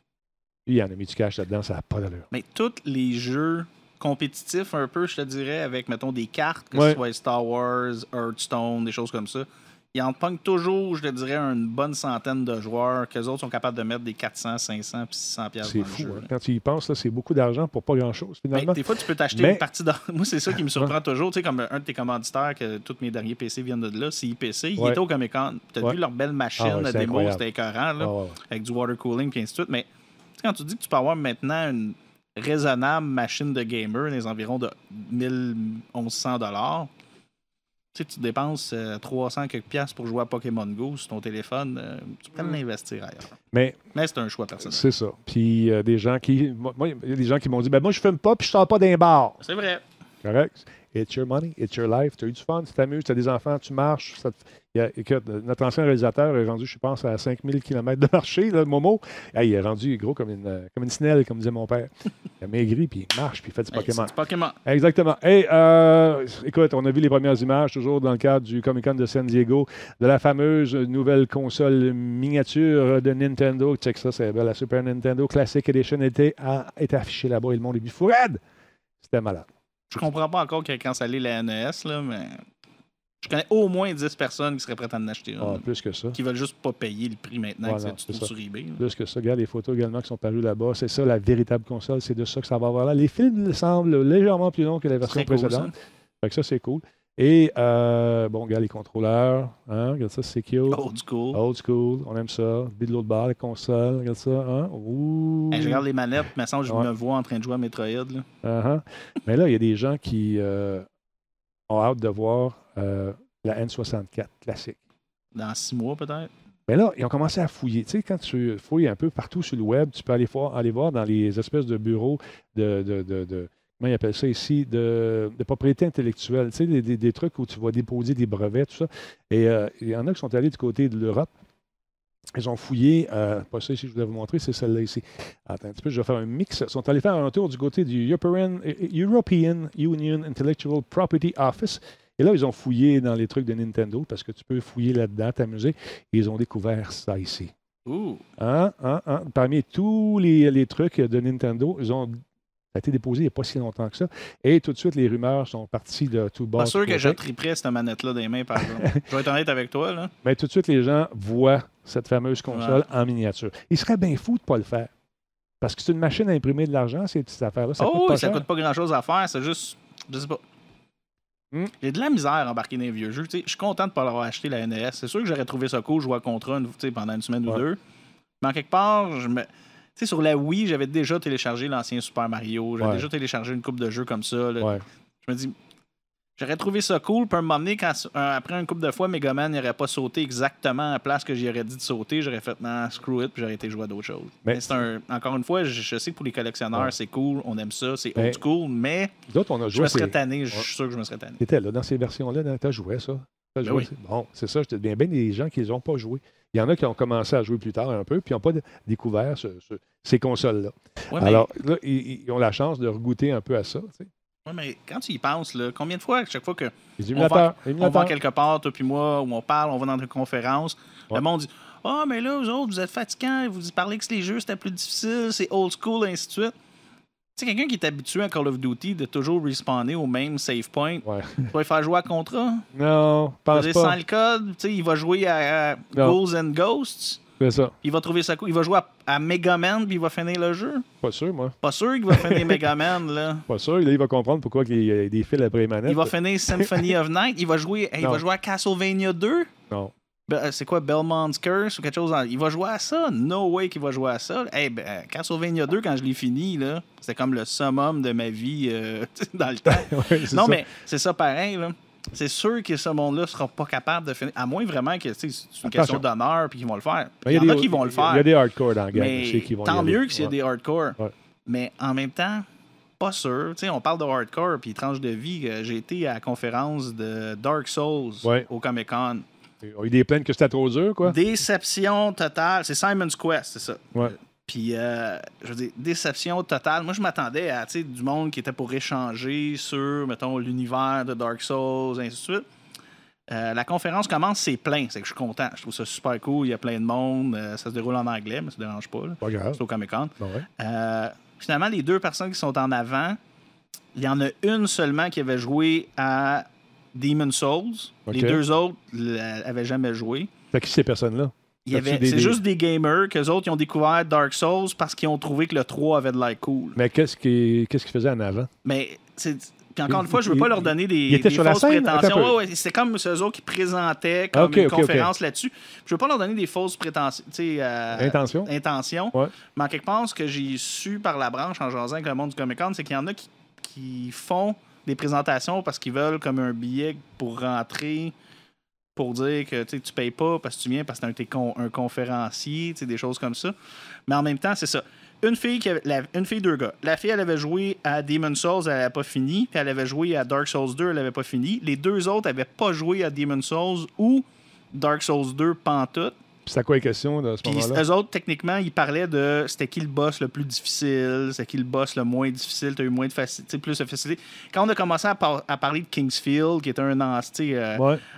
lui, il en a mis du cash là-dedans, ça n'a pas d'allure. Mais tous les jeux... compétitif un peu, je te dirais, avec, mettons, des cartes, que ouais. ce soit Star Wars, Hearthstone, des choses comme ça. Ils en pognent toujours, je te dirais, une bonne centaine de joueurs qu'eux autres sont capables de mettre des quatre cents, cinq cents puis six cents piastres dans fou, le jeu. Hein? Quand tu y penses, là, c'est beaucoup d'argent pour pas grand-chose, finalement. Mais, des fois, tu peux t'acheter Mais... une partie de... Moi, c'est ça qui me surprend toujours. Tu sais, comme un de tes commanditaires, que tous mes derniers P C viennent de là, c'est I P C. Il ouais. était au Comic-Con. Tu as ouais. vu leur belle machine ah ouais, de démo, c'était écœurant, là, ah ouais. avec du water cooling et ainsi de suite. Mais quand tu dis que tu peux avoir maintenant une raisonnable machine de gamer dans les environs de mille onze cents dollars. Tu sais, tu dépenses euh, trois cents quelques piastres pour jouer à Pokémon Go sur ton téléphone, euh, tu peux l'investir ailleurs. Mais, Mais c'est un choix personnel. C'est ça. Puis euh, des gens qui. Moi, il y a des gens qui m'ont dit ben moi je fume pas puis je sors pas d'un bar. C'est vrai. Correct. It's your money, it's your life. Tu as eu du fun, tu t'amuses, tu as des enfants, tu marches. Ça te... il y a... Écoute, notre ancien réalisateur est rendu, je pense, à cinq mille kilomètres de marché, là, Momo. Hey, il est rendu gros comme une, comme une snelle, comme disait mon père. Il a maigri, puis il marche, puis il fait du hey, Pokémon. C'est du Pokémon. Exactement. Hey, euh, écoute, on a vu les premières images, toujours dans le cadre du Comic-Con de San Diego, de la fameuse nouvelle console miniature de Nintendo. Check ça, c'est belle. La Super Nintendo Classic Edition était, a, était affichée là-bas et le monde est fou raide. C'était malade. Je comprends pas encore qu'il a cancellé la N E S, là, mais je connais au moins dix personnes qui seraient prêtes à en acheter une. Ah, plus que ça. Qui veulent juste pas payer le prix maintenant ouais, que non, c'est tout sur eBay. Là. Plus que ça. Regarde les photos également qui sont parues là-bas. C'est ça, la véritable console. C'est de ça que ça va avoir là. Les films semblent légèrement plus longs que la version c'est précédente. cool, fait que ça, c'est cool. Et, euh, bon, regarde les contrôleurs. Hein? Regarde ça, c'est cute. Old school. Old school, on aime ça. Puis de l'autre bord, les consoles, regarde ça. Hein? Ouh. Hey, je regarde les manettes, mais sans je Ouais. me vois en train de jouer à Metroid. Là. Uh-huh. Mais là, il y a des gens qui euh, ont hâte de voir euh, la N soixante-quatre classique. Dans six mois, peut-être. Mais là, ils ont commencé à fouiller. Tu sais, quand tu fouilles un peu partout sur le web, tu peux aller voir, aller voir dans les espèces de bureaux de, de, de, de comment ils appellent ça ici, de, de propriété intellectuelle. Tu sais, des, des, des trucs où tu vas déposer des brevets, tout ça. Et euh, il y en a qui sont allés du côté de l'Europe. Ils ont fouillé, euh, pas ça ici, je voulais vous montrer, c'est celle-là ici. Attends un petit peu, je vais faire un mix. Ils sont allés faire un tour du côté du European, European Union Intellectual Property Office. Et là, ils ont fouillé dans les trucs de Nintendo, parce que tu peux fouiller là-dedans, t'amuser. Et ils ont découvert ça ici. Ouh. Hein, hein, hein. Parmi tous les, les trucs de Nintendo, ils ont, ça a été déposé il n'y a pas si longtemps que ça. Et tout de suite, les rumeurs sont parties de tout bas. Pas sûr que je triperais cette manette-là des mains, par exemple. Je vais être honnête avec toi. Là. Mais tout de suite, les gens voient cette fameuse console ouais. en miniature. Il serait bien fou de ne pas le faire. Parce que c'est une machine à imprimer de l'argent, ces petites affaires-là. Ça oh coûte oui, pas ça cher. coûte pas grand-chose à faire. C'est juste, je sais pas. Hmm. J'ai de la misère à embarquer dans les vieux jeux. T'sais, je suis content de ne pas avoir acheté la N E S. C'est sûr que j'aurais trouvé ça cool, jouer à Contra pendant une semaine ouais. ou deux. Mais en quelque part, je me... sur la Wii, j'avais déjà téléchargé l'ancien Super Mario. J'avais ouais. déjà téléchargé une couple de jeux comme ça. Là. Ouais. Je me dis, j'aurais trouvé ça cool. Puis m'emmener quand euh, après une couple de fois, Megaman n'aurait pas sauté exactement à la place que j'y aurais dit de sauter. J'aurais fait, non, screw it, puis j'aurais été jouer à d'autres choses. Mais, mais c'est un... encore une fois, je, je sais que pour les collectionneurs, ouais. c'est cool, on aime ça, c'est old school, mais on a joué je me serais ces... tanné, je suis sûr que je me serais tanné. T'étais là, dans ces versions-là, t'as joué ça. T'as joué, ben oui. c'est... Bon, c'est ça, je te dis bien, bien des gens qui les ont pas joué. Il y en a qui ont commencé à jouer plus tard un peu, puis ils n'ont pas de... découvert ce, ce... ces consoles-là. Ouais, Alors, mais... là, ils, ils ont la chance de regoûter un peu à ça, tu sais. Oui, mais quand tu y penses, là, combien de fois, à chaque fois que on va, on va quelque part, toi puis moi, où on parle, on va dans une conférence, ouais. le monde dit « Ah, oh, mais là, vous autres, vous êtes fatigants, vous parlez que les jeux, c'était plus difficile, c'est old school, et ainsi de suite. » Tu sais, quelqu'un qui est habitué à Call of Duty de toujours respawner au même save point, ouais. tu vas lui faire jouer à Contra? Non, pense dire, pas. Sans le code, tu sais, il va jouer à, à Ghouls and Ghosts. C'est ça. Il va trouver ça cool. Il va jouer à, à Megaman puis il va finir le jeu. Pas sûr, moi. Pas sûr qu'il va finir Megaman, là. Pas sûr. Là, il va comprendre pourquoi il y a des fils après les manettes. Il va finir Symphony of Night. Il va jouer, il va jouer à Castlevania deux. Non. Be- c'est quoi, Belmont's Curse ou quelque chose? Dans... Il va jouer à ça? No way qu'il va jouer à ça. Hey, ben, Castlevania deux, quand je l'ai fini, là, c'était comme le summum de ma vie euh, dans le temps. ouais, non, ça. mais c'est ça pareil, là. C'est sûr que ce monde-là ne sera pas capable de finir. À moins vraiment que c'est une Attention. question d'honneur et qu'ils vont le faire. Il y, y en a qui vont le faire. Il y a des hardcore dans la game. Mais je sais qu'ils vont tant y mieux aller. que s'il y a ouais. des hardcore. Ouais. Mais en même temps, pas sûr. T'sais, on parle de hardcore puis tranche de vie. J'ai été à la conférence de Dark Souls ouais. au Comic-Con. Il y a eu des plaintes que c'était trop dur, quoi. Déception totale. C'est Simon's Quest, c'est ça. Ouais. Puis, euh, je veux dire, déception totale. Moi, je m'attendais à du monde qui était pour échanger sur, mettons, l'univers de Dark Souls, ainsi de suite. Euh, la conférence commence, c'est plein. C'est que je suis content. Je trouve ça super cool. Il y a plein de monde. Euh, ça se déroule en anglais, mais ça ne dérange pas. Là. Pas grave. C'est au Comic-Con. Bon, ouais. euh, finalement, les deux personnes qui sont en avant, il y en a une seulement qui avait joué à Demon's Souls. Okay. Les deux autres n'avaient jamais joué. C'est qui ces personnes-là? Il y avait, des, c'est des... juste des gamers qu'eux autres, ils ont découvert Dark Souls parce qu'ils ont trouvé que le trois avait de l'air cool. Mais qu'est-ce qu'ils qu'est-ce qu'ils faisaient en avant? Mais c'est... Puis encore une fois, je ne veux pas leur donner des, des fausses prétentions. Ouais, ouais, c'était comme eux autres qui présentaient comme okay, une okay, conférence okay. là-dessus. Je ne veux pas leur donner des fausses prétentions. Euh, intentions. intentions. Ouais. Mais en quelque part, ce que j'ai su par la branche en jasant avec le monde du Comic-Con, c'est qu'il y en a qui, qui font des présentations parce qu'ils veulent comme un billet pour rentrer, pour dire que tu ne payes pas parce que tu viens parce que tu es un, con, un conférencier, des choses comme ça. Mais en même temps, c'est ça. Une fille, qui avait, la, une fille, deux gars. La fille, elle avait joué à Demon's Souls, elle n'avait pas fini. Puis elle avait joué à Dark Souls deux, elle n'avait pas fini. Les deux autres n'avaient pas joué à Demon's Souls ou Dark Souls deux pantoute. Puis c'est à quoi les questions de ce Puis moment-là? eux autres, techniquement, ils parlaient de c'était qui le boss le plus difficile, c'était qui le boss le moins difficile, t'as eu moins de facilité, plus de facilité. Quand on a commencé à, par- à parler de Kingsfield, qui était un euh, ouais.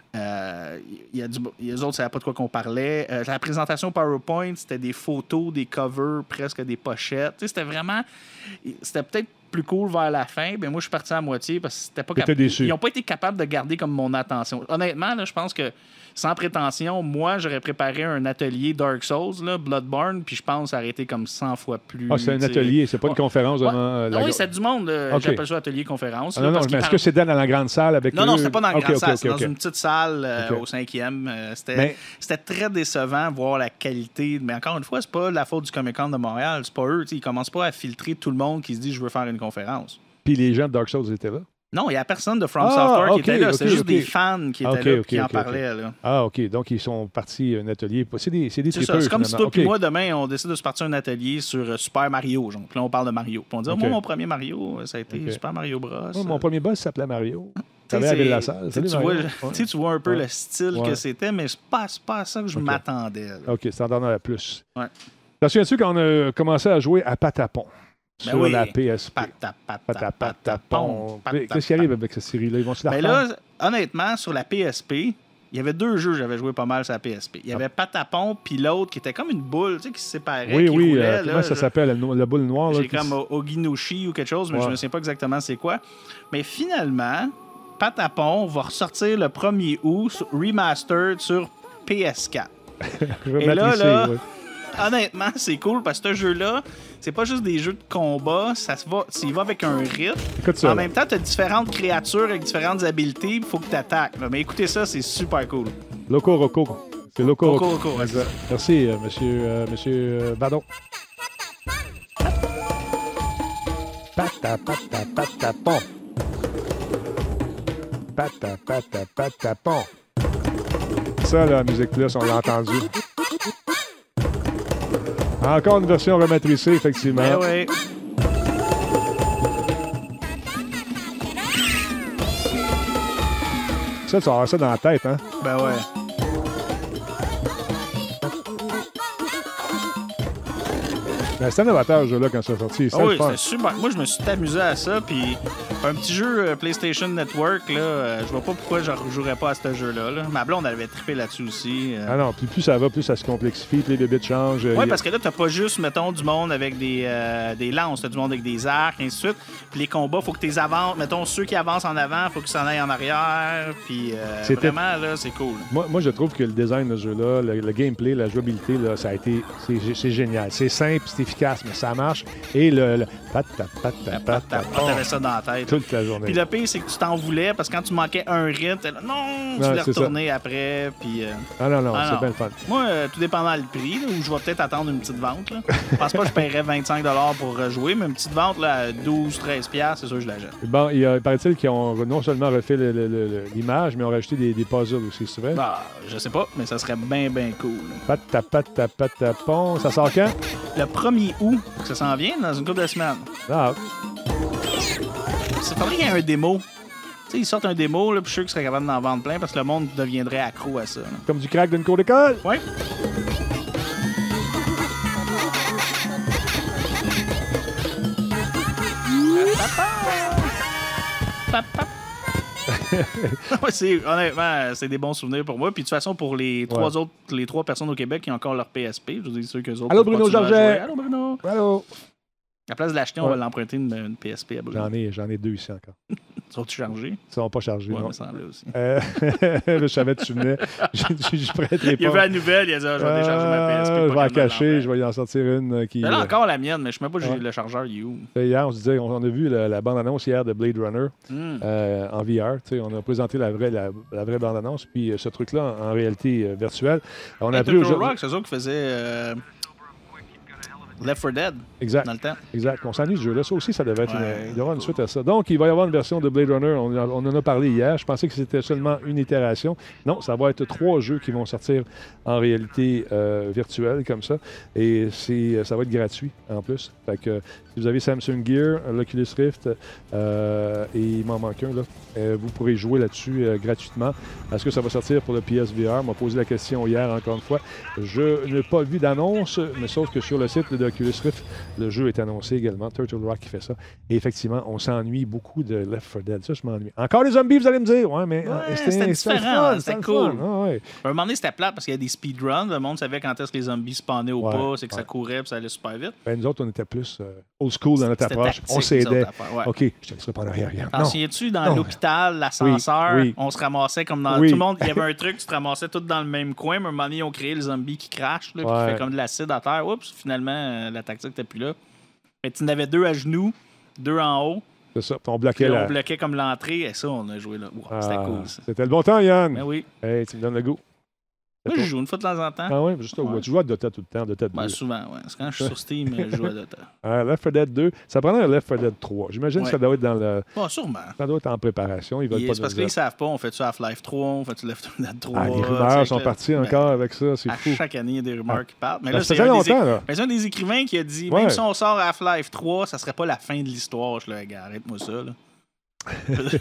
Euh, il y a du, les autres, ne savaient pas de quoi qu'on parlait. Euh, la présentation PowerPoint, c'était des photos, des covers, presque des pochettes. Tu sais, c'était vraiment... C'était peut-être plus cool vers la fin, mais moi, je suis parti à moitié parce que c'était pas capable. Ils n'ont pas été capables de garder comme mon attention. Honnêtement, là, je pense que, sans prétention, moi, j'aurais préparé un atelier Dark Souls, là, Bloodborne, puis je pense que ça aurait été comme cent fois plus... Ah, c'est un atelier, c'est pas une conférence. Ouais. Devant, euh, non, la... oui, c'est du monde. Euh, okay. J'appelle ça atelier-conférence. Ah, non, non, mais est-ce que c'était dans la grande salle avec Non, eux? non, c'était pas dans la okay, grande okay, salle, okay, c'était okay. dans une petite salle euh, okay. au cinquième. Euh, c'était, mais... c'était très décevant voir la qualité. Mais encore une fois, c'est pas la faute du Comic-Con de Montréal, c'est pas eux. Ils commencent pas à filtrer tout le monde qui se dit « je veux faire une conférence ». Puis les gens de Dark Souls étaient là? Non, il n'y a personne de From ah, Software okay, qui était là. Okay, c'est juste okay. des fans qui étaient okay, là et okay, qui en okay, parlaient. Okay. Là. Ah, OK. Donc, ils sont partis un atelier. C'est des, c'est des c'est tripeux, ça. C'est comme si toi et okay. moi, demain, on décide de se partir un atelier sur uh, Super Mario. Genre. Puis là, on parle de Mario. Puis on dit, okay. moi, mon premier Mario, ça a été okay. Super Mario Bros. Oh, mon premier boss s'appelait Mario. Tu la salle. Tu, vois, ouais. tu vois un peu ouais. le style ouais. que c'était, mais c'est pas, pas à ça que je okay. m'attendais. Là. OK, ça en donnait plus. Ouais. T'en souviens-tu quand on a commencé à jouer à Patapon? Ben sur oui. la P S P. Patapon. Qu'est-ce qui arrive avec cette série-là? Ils vont se la ben là, honnêtement, sur la P S P, il y avait deux jeux que j'avais joué pas mal sur la P S P. Il y avait Patapon, puis l'autre qui était comme une boule, tu sais, qui se séparait. Oui, qui oui. roulait, Euh, là, comment ça je... s'appelle, la boule noire? J'ai comme qui... Oginoshi ou quelque chose, mais ouais. je ne sais pas exactement c'est quoi. Mais finalement, Patapon va ressortir le premier août remastered sur P S quatre. Et là, là... Ouais. Honnêtement, c'est cool parce que ce jeu-là, c'est pas juste des jeux de combat, ça se va, il va avec un rythme. Ça, en même temps, tu as différentes créatures avec différentes habiletés, il faut que tu attaques. Mais écoutez ça, c'est super cool. Loco Roco. C'est Loco Roco. Roco. Ouais, merci, euh, monsieur, euh, monsieur euh, Badon. Pata, pata, patapon. Pata, pata, patapon. Ça, la musique plus, on l'a entendu. Encore une version rematricée, effectivement. Ben oui. Ça, tu vas avoir ça dans la tête, hein? Ben ouais. Ben, c'était un novateur, ce jeu-là, quand ça sorti. Oh oui, c'était super. Moi, je me suis amusé à ça, puis un petit jeu euh, PlayStation Network, là, euh, je vois pas pourquoi je ne jouerais pas à ce jeu-là. Là. Ma blonde, elle avait trippé là-dessus aussi. Euh... Ah non, puis plus ça va, plus ça se complexifie, puis les bébés changent. Oui, a... parce que là, t'as pas juste, mettons, du monde avec des, euh, des lances, t'as du monde avec des arcs, ainsi de suite. Puis les combats, faut que tu les avances. Mettons, ceux qui avancent en avant, faut qu'ils s'en aillent en arrière. Puis euh, vraiment, là, c'est cool. Moi, moi, je trouve que le design de ce jeu-là, le, le gameplay, la jouabilité, là, ça a été... C'est génial. C'est simple, c'est efficace, mais ça marche. Et le... le pata, pata, pata, t'avais ça dans la tête. Toute la journée. Puis le pire, c'est que tu t'en voulais, parce que quand tu manquais un rythme, t'es là, non, tu l'as retourné après, puis... Euh... Ah non, non, ah, c'est non. bien le fun. Moi, euh, tout dépendant du prix, là, où je vais peut-être attendre une petite vente, là. Je pense pas que je paierais vingt-cinq dollars pour rejouer, mais une petite vente, là, à douze treize piastres, c'est sûr que je la jette. Bon, il, il paraît-il qu'ils ont non seulement refait le, le, le, l'image, mais ont rajouté des, des puzzles aussi, c'est vrai? Bah, je sais pas, mais ça serait bien, bien cool. Pata, pata, pata, pon. Ça sort quand? Le premier août, ça s'en vient, dans une couple de semaines. Ah. C'est pas vrai qu'il y ait un démo. Tu sais, ils sortent un démo, là, puis je suis sûr qu'ils seraient capables d'en vendre plein parce que le monde deviendrait accro à ça. Là. Comme du crack d'une cour d'école? Oui. c'est, honnêtement, c'est des bons souvenirs pour moi. Puis de toute façon, pour les trois ouais. autres, les trois personnes au Québec qui ont encore leur P S P, je vous dis ceux qu'eux autres. Allô, Bruno Georget. Allô, Bruno. Allô. À la place de l'acheter, ouais. on va l'emprunter une, une P S P à Bruno. J'en ai, j'en ai deux ici encore. Sont-ils chargés? Ils sont pas chargés, ouais, non. me semblait aussi. Euh, je savais que tu venais. Je, je, je prêterai pas. Il a vu la nouvelle, il a dit ah, je vais euh, décharger ma P S P. Je vais la cacher, je vais y en sortir une qui... Elle a encore la mienne, mais je ne sais même pas si ouais. le chargeur, il est où? Hier, on se disait, on, on a vu la, la bande-annonce hier de Blade Runner mm. euh, en V R. On a présenté la vraie, la, la vraie bande-annonce, puis euh, ce truc-là en, en réalité euh, virtuelle. On a appris aujourd'hui... Rock, c'est eux qui faisaient... Euh... Left four Dead, exact. dans le temps. Exact. On s'ennuie ce jeu-là. Ça aussi, ça devait être ouais. une, il y aura une suite à ça. Donc, il va y avoir une version de Blade Runner. On, on en a parlé hier. Je pensais que c'était seulement une itération. Non, ça va être trois jeux qui vont sortir en réalité euh, virtuelle, comme ça. Et c'est, ça va être gratuit, en plus. Fait que si vous avez Samsung Gear, l'Oculus Rift, euh, et il m'en manque un, là, euh, vous pourrez jouer là-dessus euh, gratuitement. Est-ce que ça va sortir pour le P S V R? On m'a posé la question hier, encore une fois. Je n'ai pas vu d'annonce, mais sauf que sur le site de Oculus Rift. Le jeu est annoncé également. Turtle Rock qui fait ça. Et effectivement, on s'ennuie beaucoup de Left four Dead. Ça, je m'ennuie. Encore les zombies, vous allez me dire. Ouais, mais Ouais, euh, c'était c'était différent, fun, c'était le cool. fun. Ah, ouais. À un moment donné, c'était plate parce qu'il y a des speedruns. Le monde savait quand est-ce que les zombies spawnaient ou Ouais, pas. C'est que ouais. ça courait puis ça allait super vite. Ben, nous autres, on était plus euh, old school dans notre C'était approche. tactique, On s'aidait. nous autres, affaires, ouais. OK, je te laisserai pas en arrière. Regarde. T'en Non. souviens-tu, dans Non. l'hôpital, l'ascenseur, Oui, oui. on se ramassait comme dans... Oui. Tout le monde, il y avait un truc, tu te ramassais tout dans le même coin, mais à un moment donné, ils ont créé le zombie qui crache, là, puis Ouais. qui fait comme de l'acide à terre. Oups, finalement, euh, la tactique n'était plus là. Mais tu en avais deux à genoux, deux en haut, C'est ça. On puis bloquait là, la... on bloquait comme l'entrée, et ça, on a joué là. Wow, c'était Ah, cool, ça. C'était le bon temps, Yann. Mais oui. Hey, tu me donnes le goût. Moi, je joue une fois de temps en temps. Ah ouais, juste au- Ouais. Tu joues à Dota tout le temps, Dota deux. Ben, souvent, ouais. C'est quand je suis sur Steam, je joue à Dota. Ah, Left four Dead deux, ça prendrait un Left four Dead trois. J'imagine Ouais. que ça doit être dans le... Pas sûrement. Ça doit être en préparation. Ils veulent Et pas C'est nous parce dire. qu'ils savent pas, on fait-tu Half-Life trois, on fait-tu Left four Dead trois. Ah, les tu rumeurs sais, sont que- parties Ben, encore avec ça, c'est À fou. chaque année, il y a des rumeurs Ah. qui partent. Mais Ben, là, ça c'est fait un, des... longtemps, là. Ben, c'est un des écrivains qui a dit Ouais. même si on sort Half-Life trois, ça serait pas la fin de l'histoire. Je le gars, arrête-moi ça. Là. À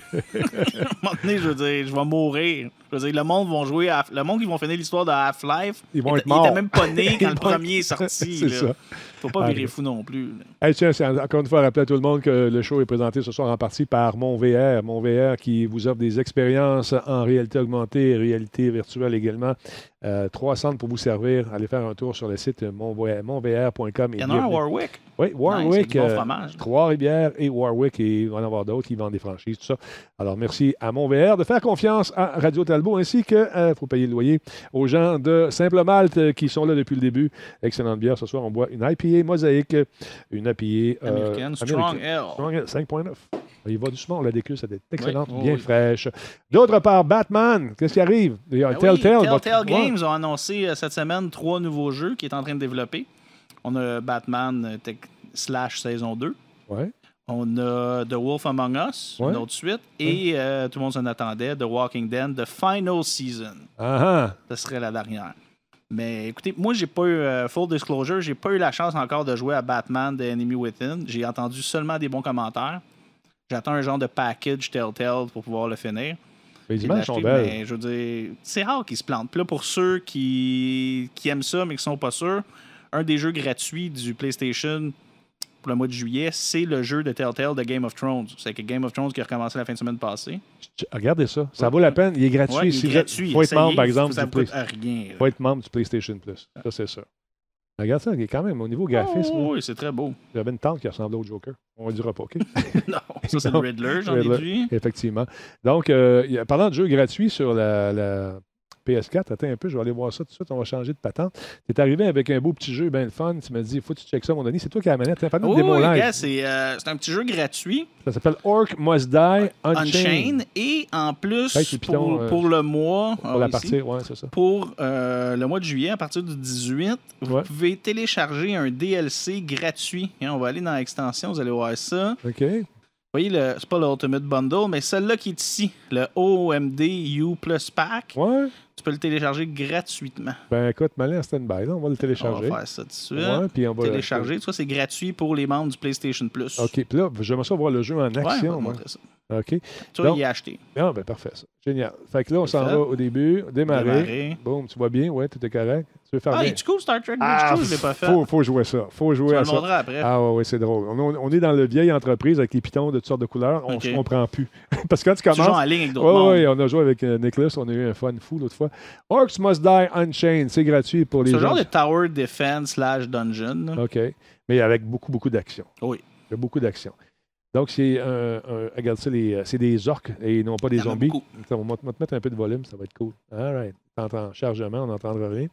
un moment donné, je veux dire, je vais mourir. Je veux dire, le monde vont jouer à... Le monde qui vont finir l'histoire de Half-Life, Ils vont il être il était morts. même pas né quand le Ils vont- premier est sorti. C'est là. ça. Faut pas Ah, virer oui. fou non plus. là. Hey, tiens, c'est encore une fois rappeler à tout le monde que le show est présenté ce soir en partie par Mon V R. Mon V R qui vous offre des expériences en réalité augmentée et réalité virtuelle également. Euh, trois centres pour vous servir. Allez faire un tour sur le site mon v r point com. Il y en a un à Warwick. Oui, Warwick, Nice, du bon euh, fromage. Trois-Rivières et Warwick, et il va y en avoir d'autres qui vendent des franchises, tout ça. Alors, merci à Mon V R de faire confiance à Radio Talbot, ainsi que, il faut payer le loyer, aux gens de Simple Malte euh, qui sont là depuis le début. Excellente bière. Ce soir, on boit une I P A mosaïque, une I P A euh, Américaine, Strong Ale. Strong Ale, cinq virgule neuf. Il va doucement, on la décule, ça doit être excellente, Oui, bien oui. fraîche. D'autre part, Batman, qu'est-ce qui arrive? Il y a Ben oui, Telltale. Telltale va- Games ont annoncé euh, cette semaine trois nouveaux jeux qu'ils est en train de développer. On a Batman euh, Tech- slash saison deux. Ouais. On a The Wolf Among Us, Ouais. une autre suite. Et euh, tout le monde s'en attendait, The Walking Dead, The Final Season. Ah, ah. Ce serait la dernière. Mais écoutez, moi, j'ai pas eu, euh, full disclosure, j'ai pas eu la chance encore de jouer à Batman The Enemy Within. J'ai entendu seulement des bons commentaires. J'attends un genre de package Telltale pour pouvoir le finir. Les Et images sont l'acheter, belles. mais je veux dire, c'est rare qu'ils se plantent. Puis là, pour ceux qui, qui aiment ça, mais qui sont pas sûrs, un des jeux gratuits du PlayStation pour le mois de juillet, c'est le jeu de Telltale de Game of Thrones. C'est que Game of Thrones qui a recommencé la fin de semaine passée. Ch- Regardez ça. Ça vaut la peine. Il est gratuit. Ouais, il est Si vous êtes- gratuit. faut être membre, Essayez, par exemple, ça du ne coûte Play- rien. là. faut être membre du PlayStation Plus. Ça, c'est ça. Regarde ça, il est quand même au niveau graphisme. Oh, là, oui, c'est très beau. J'avais une tante qui ressemblait au Joker. On ne dira pas, OK? Non, ça, c'est le Non, Riddler, j'en ai Riddler. dit. Effectivement. Donc, euh, il y a- parlant de jeux gratuits sur la, la P S quatre, attends un peu, je vais aller voir ça tout de suite. On va changer de patente. Tu es arrivé avec un beau petit jeu bien le fun. Tu m'as dit, il faut que tu checkes ça, mon ami. C'est toi qui as la manette. Fais-nous une Oui, démo oui, live. gars, c'est euh, c'est un petit jeu gratuit, Ça s'appelle Orc Must Die Unchained. Unchained, et en plus, Ouais, c'est Python, pour, euh, pour le mois, Pour ah, la ici, partie, ouais, c'est ça. pour euh, le mois de juillet, à partir du dix-huit, vous Ouais. pouvez télécharger un D L C gratuit. Hein, on va aller dans l'extension, vous allez voir ça. OK. Vous voyez, le- c'est pas le Ultimate Bundle, mais celle-là qui est ici, le O M D U Plus Pack, Ouais. tu peux le télécharger gratuitement. Ben écoute, malin en stand-by. Là, on va le On télécharger. va faire ça tout de suite. Ouais, puis on va Télécharger, ça c'est gratuit pour les membres du PlayStation Plus. OK. Puis là, j'aimerais ça voir le jeu en Ouais, on va action. te moi. montrer ça. OK. Tu Donc- vas y acheter. Ah, ben parfait, ça. Génial. Fait que là, on C'est s'en fait. va au début. Démarrer. Démarrer. Boum, tu vois bien? Ouais, tout est correct. Tu veux faire Ah, bien? est-tu cool Star Trek Ah, Bridge two? Je l'ai pas fait. faut, faut jouer ça. Faut Tu jouer vas à le ça. montrer après. Ah ouais, ouais, c'est drôle. On, on- on est dans le vieille entreprise avec les pitons de toutes sortes de couleurs. On OK. se comprend plus. Parce que quand tu Tu joues commences... en ligne avec d'autres Oui, mondes. oui, on a joué avec euh, Nicholas. On a eu un fun fou l'autre fois. Orcs Must Die Unchained. C'est gratuit pour les C'est gens. genre de Tower Defense slash Dungeon. là. OK. Mais avec beaucoup, beaucoup d'action. Oui. Il y a beaucoup d'action. Donc, c'est un, un- regarde ça, les, euh, c'est des orques et non pas des Il y en a zombies. beaucoup. Attends, on va te on va te mettre un peu de volume, ça va être cool. All right. T'entends chargement, on n'entendra rien.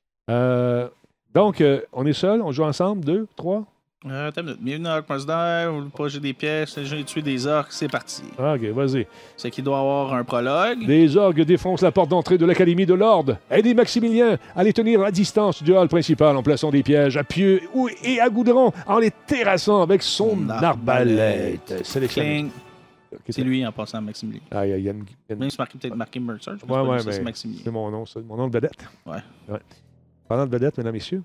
Euh, donc, euh, on est seul, on joue ensemble, deux, trois. Euh, attends une minute. Bienvenue à Orc Must Die, vous projet des pièces, j'ai tué des orques, c'est parti. Ah, OK, vas-y. C'est qu'il doit avoir un prologue. Des orgues défoncent la porte d'entrée de l'Académie de l'Ordre. Aidez Maximilien à les tenir à distance du hall principal en plaçant des pièges à pied ou- et à goudron en les terrassant avec son Son arbalète. arbalète. Sélectionne. Cling. Ok, C'est lui en passant, Maximilien. Ah, il y a- il y a une- il y a une- Même c'est marqué peut-être marqué Mercer. Je pense Ouais, pas ouais, que ça, c'est mais Maximilien. c'est mon nom, ça. Mon nom de vedette. Ouais. ouais. Parlant de vedette, mesdames et messieurs,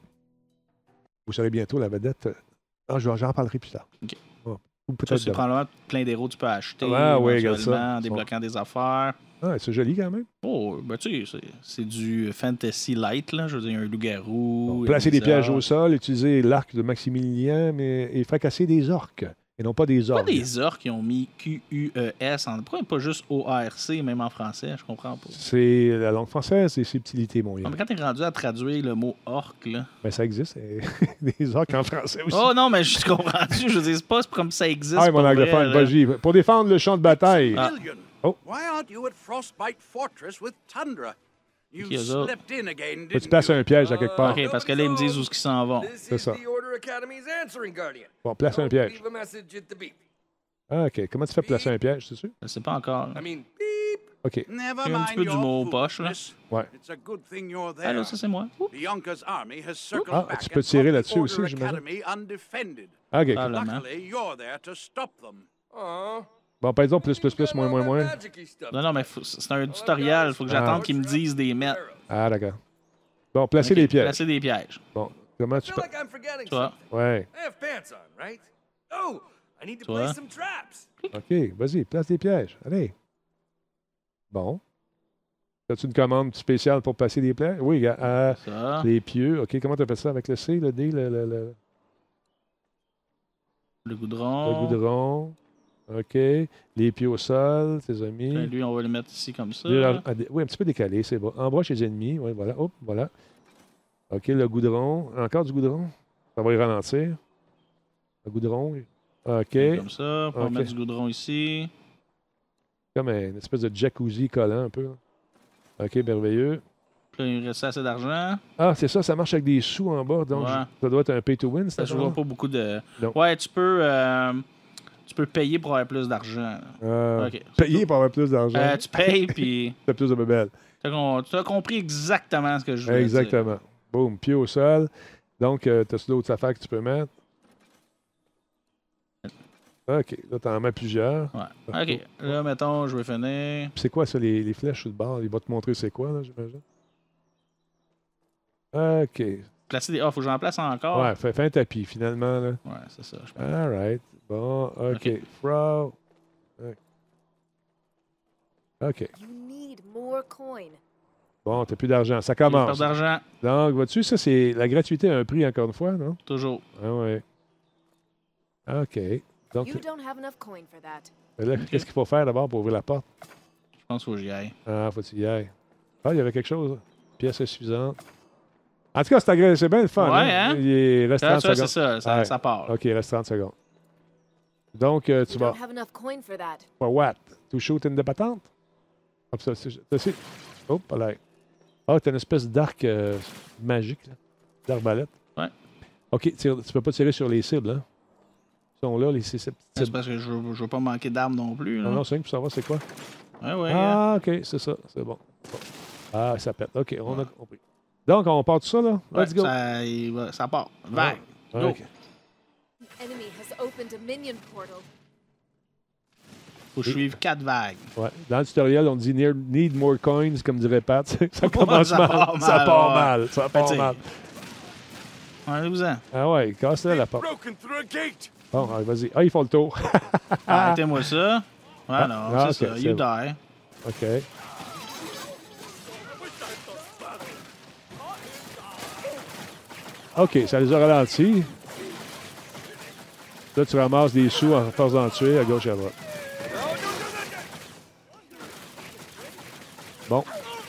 vous saurez bientôt la vedette. euh, Ah, je- j'en parlerai plus tard. OK. Ouais. Ou Ça, peut-être c'est demain. probablement plein d'héros que tu peux acheter Ouais, ouais, regarde éventuellement, ça. en débloquant des affaires. Ah, c'est joli quand même. Oh, ben tu sais, c'est- c'est du fantasy light, là. Je veux dire, un loup-garou. Bon, il y a placer des pièges orques. au sol, utiliser l'arc de Maximilien mais, et fracasser des orques. Et non pas des Pourquoi orques. des orques qui ont mis Q U E S en... Pourquoi pas juste O R C, même en français? Je comprends pas. C'est la langue française, c'est subtilité, mon Non, gars. mais quand t'es rendu à traduire le mot orque, là... Mais ça existe, euh, des orques en français aussi. Oh non, mais je comprends-tu. Je veux dire, c'est pas comme ça existe. ah, mon pour vrai, anglophone, là. vas-y. Pour défendre le champ de bataille. Ah. Million. Oh. Why aren't you at Frostbite Fortress with Tundra? You Ok, eux autres. slipped in again, Faut-tu didn't placer you? un piège à quelque part? OK, parce que là, ils me disent où ils s'en vont. This C'est is ça. the Order Academy's answering guardian. Bon, place un piège. Leave a message at the beep. Ah, OK. Comment tu fais placer un piège, c'est sûr? Je sais pas encore. I mean, beep. OK. Never Il y a un mind petit peu your d'humour au poche, là. foolishness. Ouais. It's a good thing you're there. Allô, ça, c'est moi. Oups. Bianca's army has circled Ah, back tu peux and tirer got the là-dessus Order aussi, j'imagine. Academy undefended. Ah, OK. Ah, OK. là. Luckily, you're there to stop them. Aw. Bon, par exemple, plus, plus, plus, moins, moins, moins. Magic-y stuff. Non, non, mais faut- c'est un tutoriel. Il faut que j'attende qu'ils me disent des mètres. Ah, d'accord. Bon, placer OK, les pièges. Placer des pièges. Bon, comment I tu feel peux... like I'm forgetting Tu vois? something. Ouais. I have pants on, right? Oh, I need to Tu vois? place some traps. OK, vas-y, place des pièges. Allez. Bon. As-tu une commande spéciale pour placer des pièges? Oui, gars. Euh, Ça. les pieux. OK, comment tu appelles ça avec le C, le D, le, le, le, Le le goudron. goudron? OK. Les pieds au sol, tes amis. Ben, lui, on va le mettre ici comme ça. Lui, à- à- oui, un petit peu décalé, c'est bon. Embroche les ennemis. Oui, voilà. Hop, voilà. OK, le goudron. Encore du goudron. Ça va y ralentir. Le goudron. OK. Comme ça. On va OK. mettre du goudron ici. Comme une espèce de jacuzzi collant un peu. là. OK, merveilleux. Puis là, il reste assez d'argent. Ah, c'est ça, ça marche avec des sous en bas. Donc, Ouais. ça doit être un pay to win, Ça, ça. je vois pas beaucoup de. Non. Ouais, tu peux. euh, Tu peux payer pour avoir plus d'argent. Euh, OK. Payer pour avoir plus d'argent. Euh, tu payes, puis. C'est plus de bébelles. T'as con- tu as compris exactement ce que je voulais dire. Exactement. Boum, pied au sol. Donc, tu as d'autres affaires que tu peux mettre. OK, là, tu en mets plusieurs. Ouais. OK. Là, mettons, je vais finir. Puis c'est quoi ça, les, les flèches sur le bord? Il va te montrer c'est quoi, là, j'imagine. OK. Placer des. Ah, faut que j'en place encore. Ouais, fais, fais un tapis, finalement. Là. Ouais, c'est ça. Je pense. All right. Bon, OK. OK. Throw. OK. You need more coin. Bon, t'as plus d'argent. Ça Pas commence. d'argent. Donc, vois-tu, ça, c'est la gratuité à un prix, encore une fois, non? Toujours. Ah ouais. OK. Donc, You don't have enough coin for that. là, qu'est-ce qu'il faut faire d'abord pour ouvrir la porte? Je pense qu'il faut que j'y aille. Ah, faut que tu y ailles. Ah, il y avait quelque chose. là. Pièce insuffisante. En tout cas, c'est agré- c'est bien le fun. Ouais, hein? Il reste Ça, trente ça, secondes. c'est ça. Ça, Ouais. ça part. OK, il reste trente secondes. Donc, euh, tu You vas... don't have enough coin for that. For what? To shoot in the patente? Ah, ça, c'est... ça, c'est- Oh, pas l'air. Ah, t'as une espèce d'arc euh, magique, là. D'arbalète. Ouais. OK, tire- tu peux pas tirer sur les cibles, hein? Ils sont là, les ces ces petites C'est cibles. parce que je veux, je veux pas manquer d'armes non plus. Là. Non, non, c'est rien pour savoir c'est quoi. Ouais, ouais. Ah, OK, c'est ça. C'est bon. Bon. Ah, ça pète. OK, on a compris. Donc, on part de ça, là? ouais, Let's go. Ça, il va- ça part. Vague. Ah, Go. OK. The enemy has opened a minion portal. Faut que je suive quatre vagues. Ouais. Dans le tutoriel, on dit need, need more coins, comme dirait Pat. Ça commence Ça mal. part Ça mal, part ouais. mal. Ça Ben, part t'sais. mal. Allez-vous-en. Ah ouais, casse-la la porte. Broken through a gate. Bon, allez, vas-y. Ah, ils font le tour. Arrêtez-moi ça. Ouais, Ah, non, ah, c'est ok, ça. c'est You bon. die. OK. OK, ça les a ralentis. Là, tu ramasses des sous en force d'en tuer à gauche et à droite. Bon.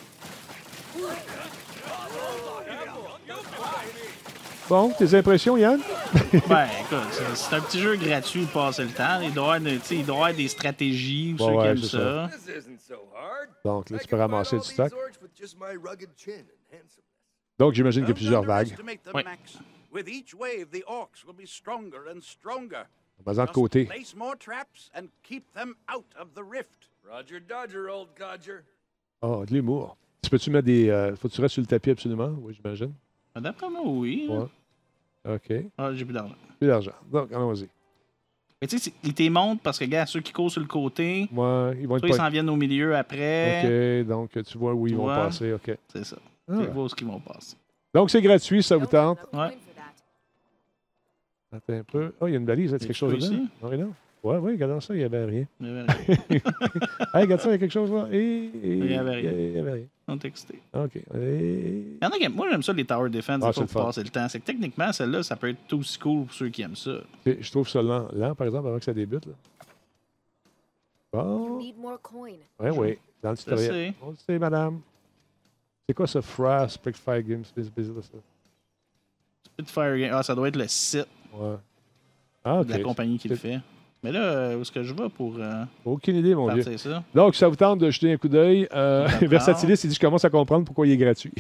Bon, tes impressions, Yann? Ben, écoute, c'est- c'est un petit jeu gratuit pour passer le temps. Il doit y avoir, de- tu sais, il doit y avoir des stratégies ou Ouais, ceux ouais, qui aiment c'est ça. This isn't so hard. Donc, là, I tu peux can fight ramasser all du these stock. orcs with just my rugged chin and handsomeness. Donc, j'imagine qu'il y a Don't plusieurs vagues. underestimate them, Ouais. Max. With each wave, the orcs will be stronger and stronger. Vas-en de Just côté. place more traps and keep them out of the rift. Roger Dodger, old codger. Ah, de l'humour. Tu peux-tu mettre des... Euh, faut que tu restes sur le tapis, absolument? Oui, j'imagine. Ben, d'après moi, oui. Ouais. OK. Ah, j'ai plus d'argent. Plus d'argent. Donc, allons-y. Mais tu sais, c'est- ils t'émontent parce que, gars, ceux qui courent sur le côté, Moi, ils vont être soit ils pas... s'en viennent au milieu après. OK, donc tu vois où ils Tu vont vois? passer. OK. C'est ça. Ah. Tu vois où ils vont passer. Donc, c'est gratuit, ça vous Don't have tente. enough Ouais. coin for that. Attends un peu. Oh, il y a une balise, là, Y a quelque chose quelque chose dedans? ici? Oui, non? Ouais, oui, regardons ça, il n'y avait rien. Il y avait rien. Hey, regarde ça, il y a quelque chose là. Et, et- Il y avait rien. Il y avait rien. On texté. OK. Et- Il y en a qui aiment- Moi, j'aime ça, les Tower Defense, Ah, des c'est fois, le pour fun. passer le temps. C'est que techniquement, celle-là, ça peut être tout aussi cool pour ceux qui aiment ça. Je trouve ça lent, lent, par exemple, avant que ça débute. Là. Bon. Need more coin. Oui, oui. Dans le Je sais. tutoriel. On le sait, madame. C'est quoi ce Fra Specfire Games? C'est bizarre, ça. Spitfire Game. Ah, ça doit être le site Ouais. Ah, OK. de la compagnie qui le C'est- fait. Mais là, euh, où est-ce que je vais pour euh, Aucune idée, mon Dieu. partir ça? Donc, ça vous tente de jeter un coup d'œil. Euh, D'accord. Versatilis, il dit je commence à comprendre pourquoi il est gratuit.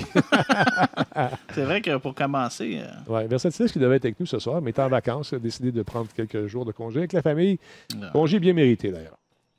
C'est vrai que pour commencer, euh, Ouais, Versatilis qui devait être avec nous ce soir, mais est en vacances, il a décidé de prendre quelques jours de congé avec la famille. là, Congé bien mérité, d'ailleurs.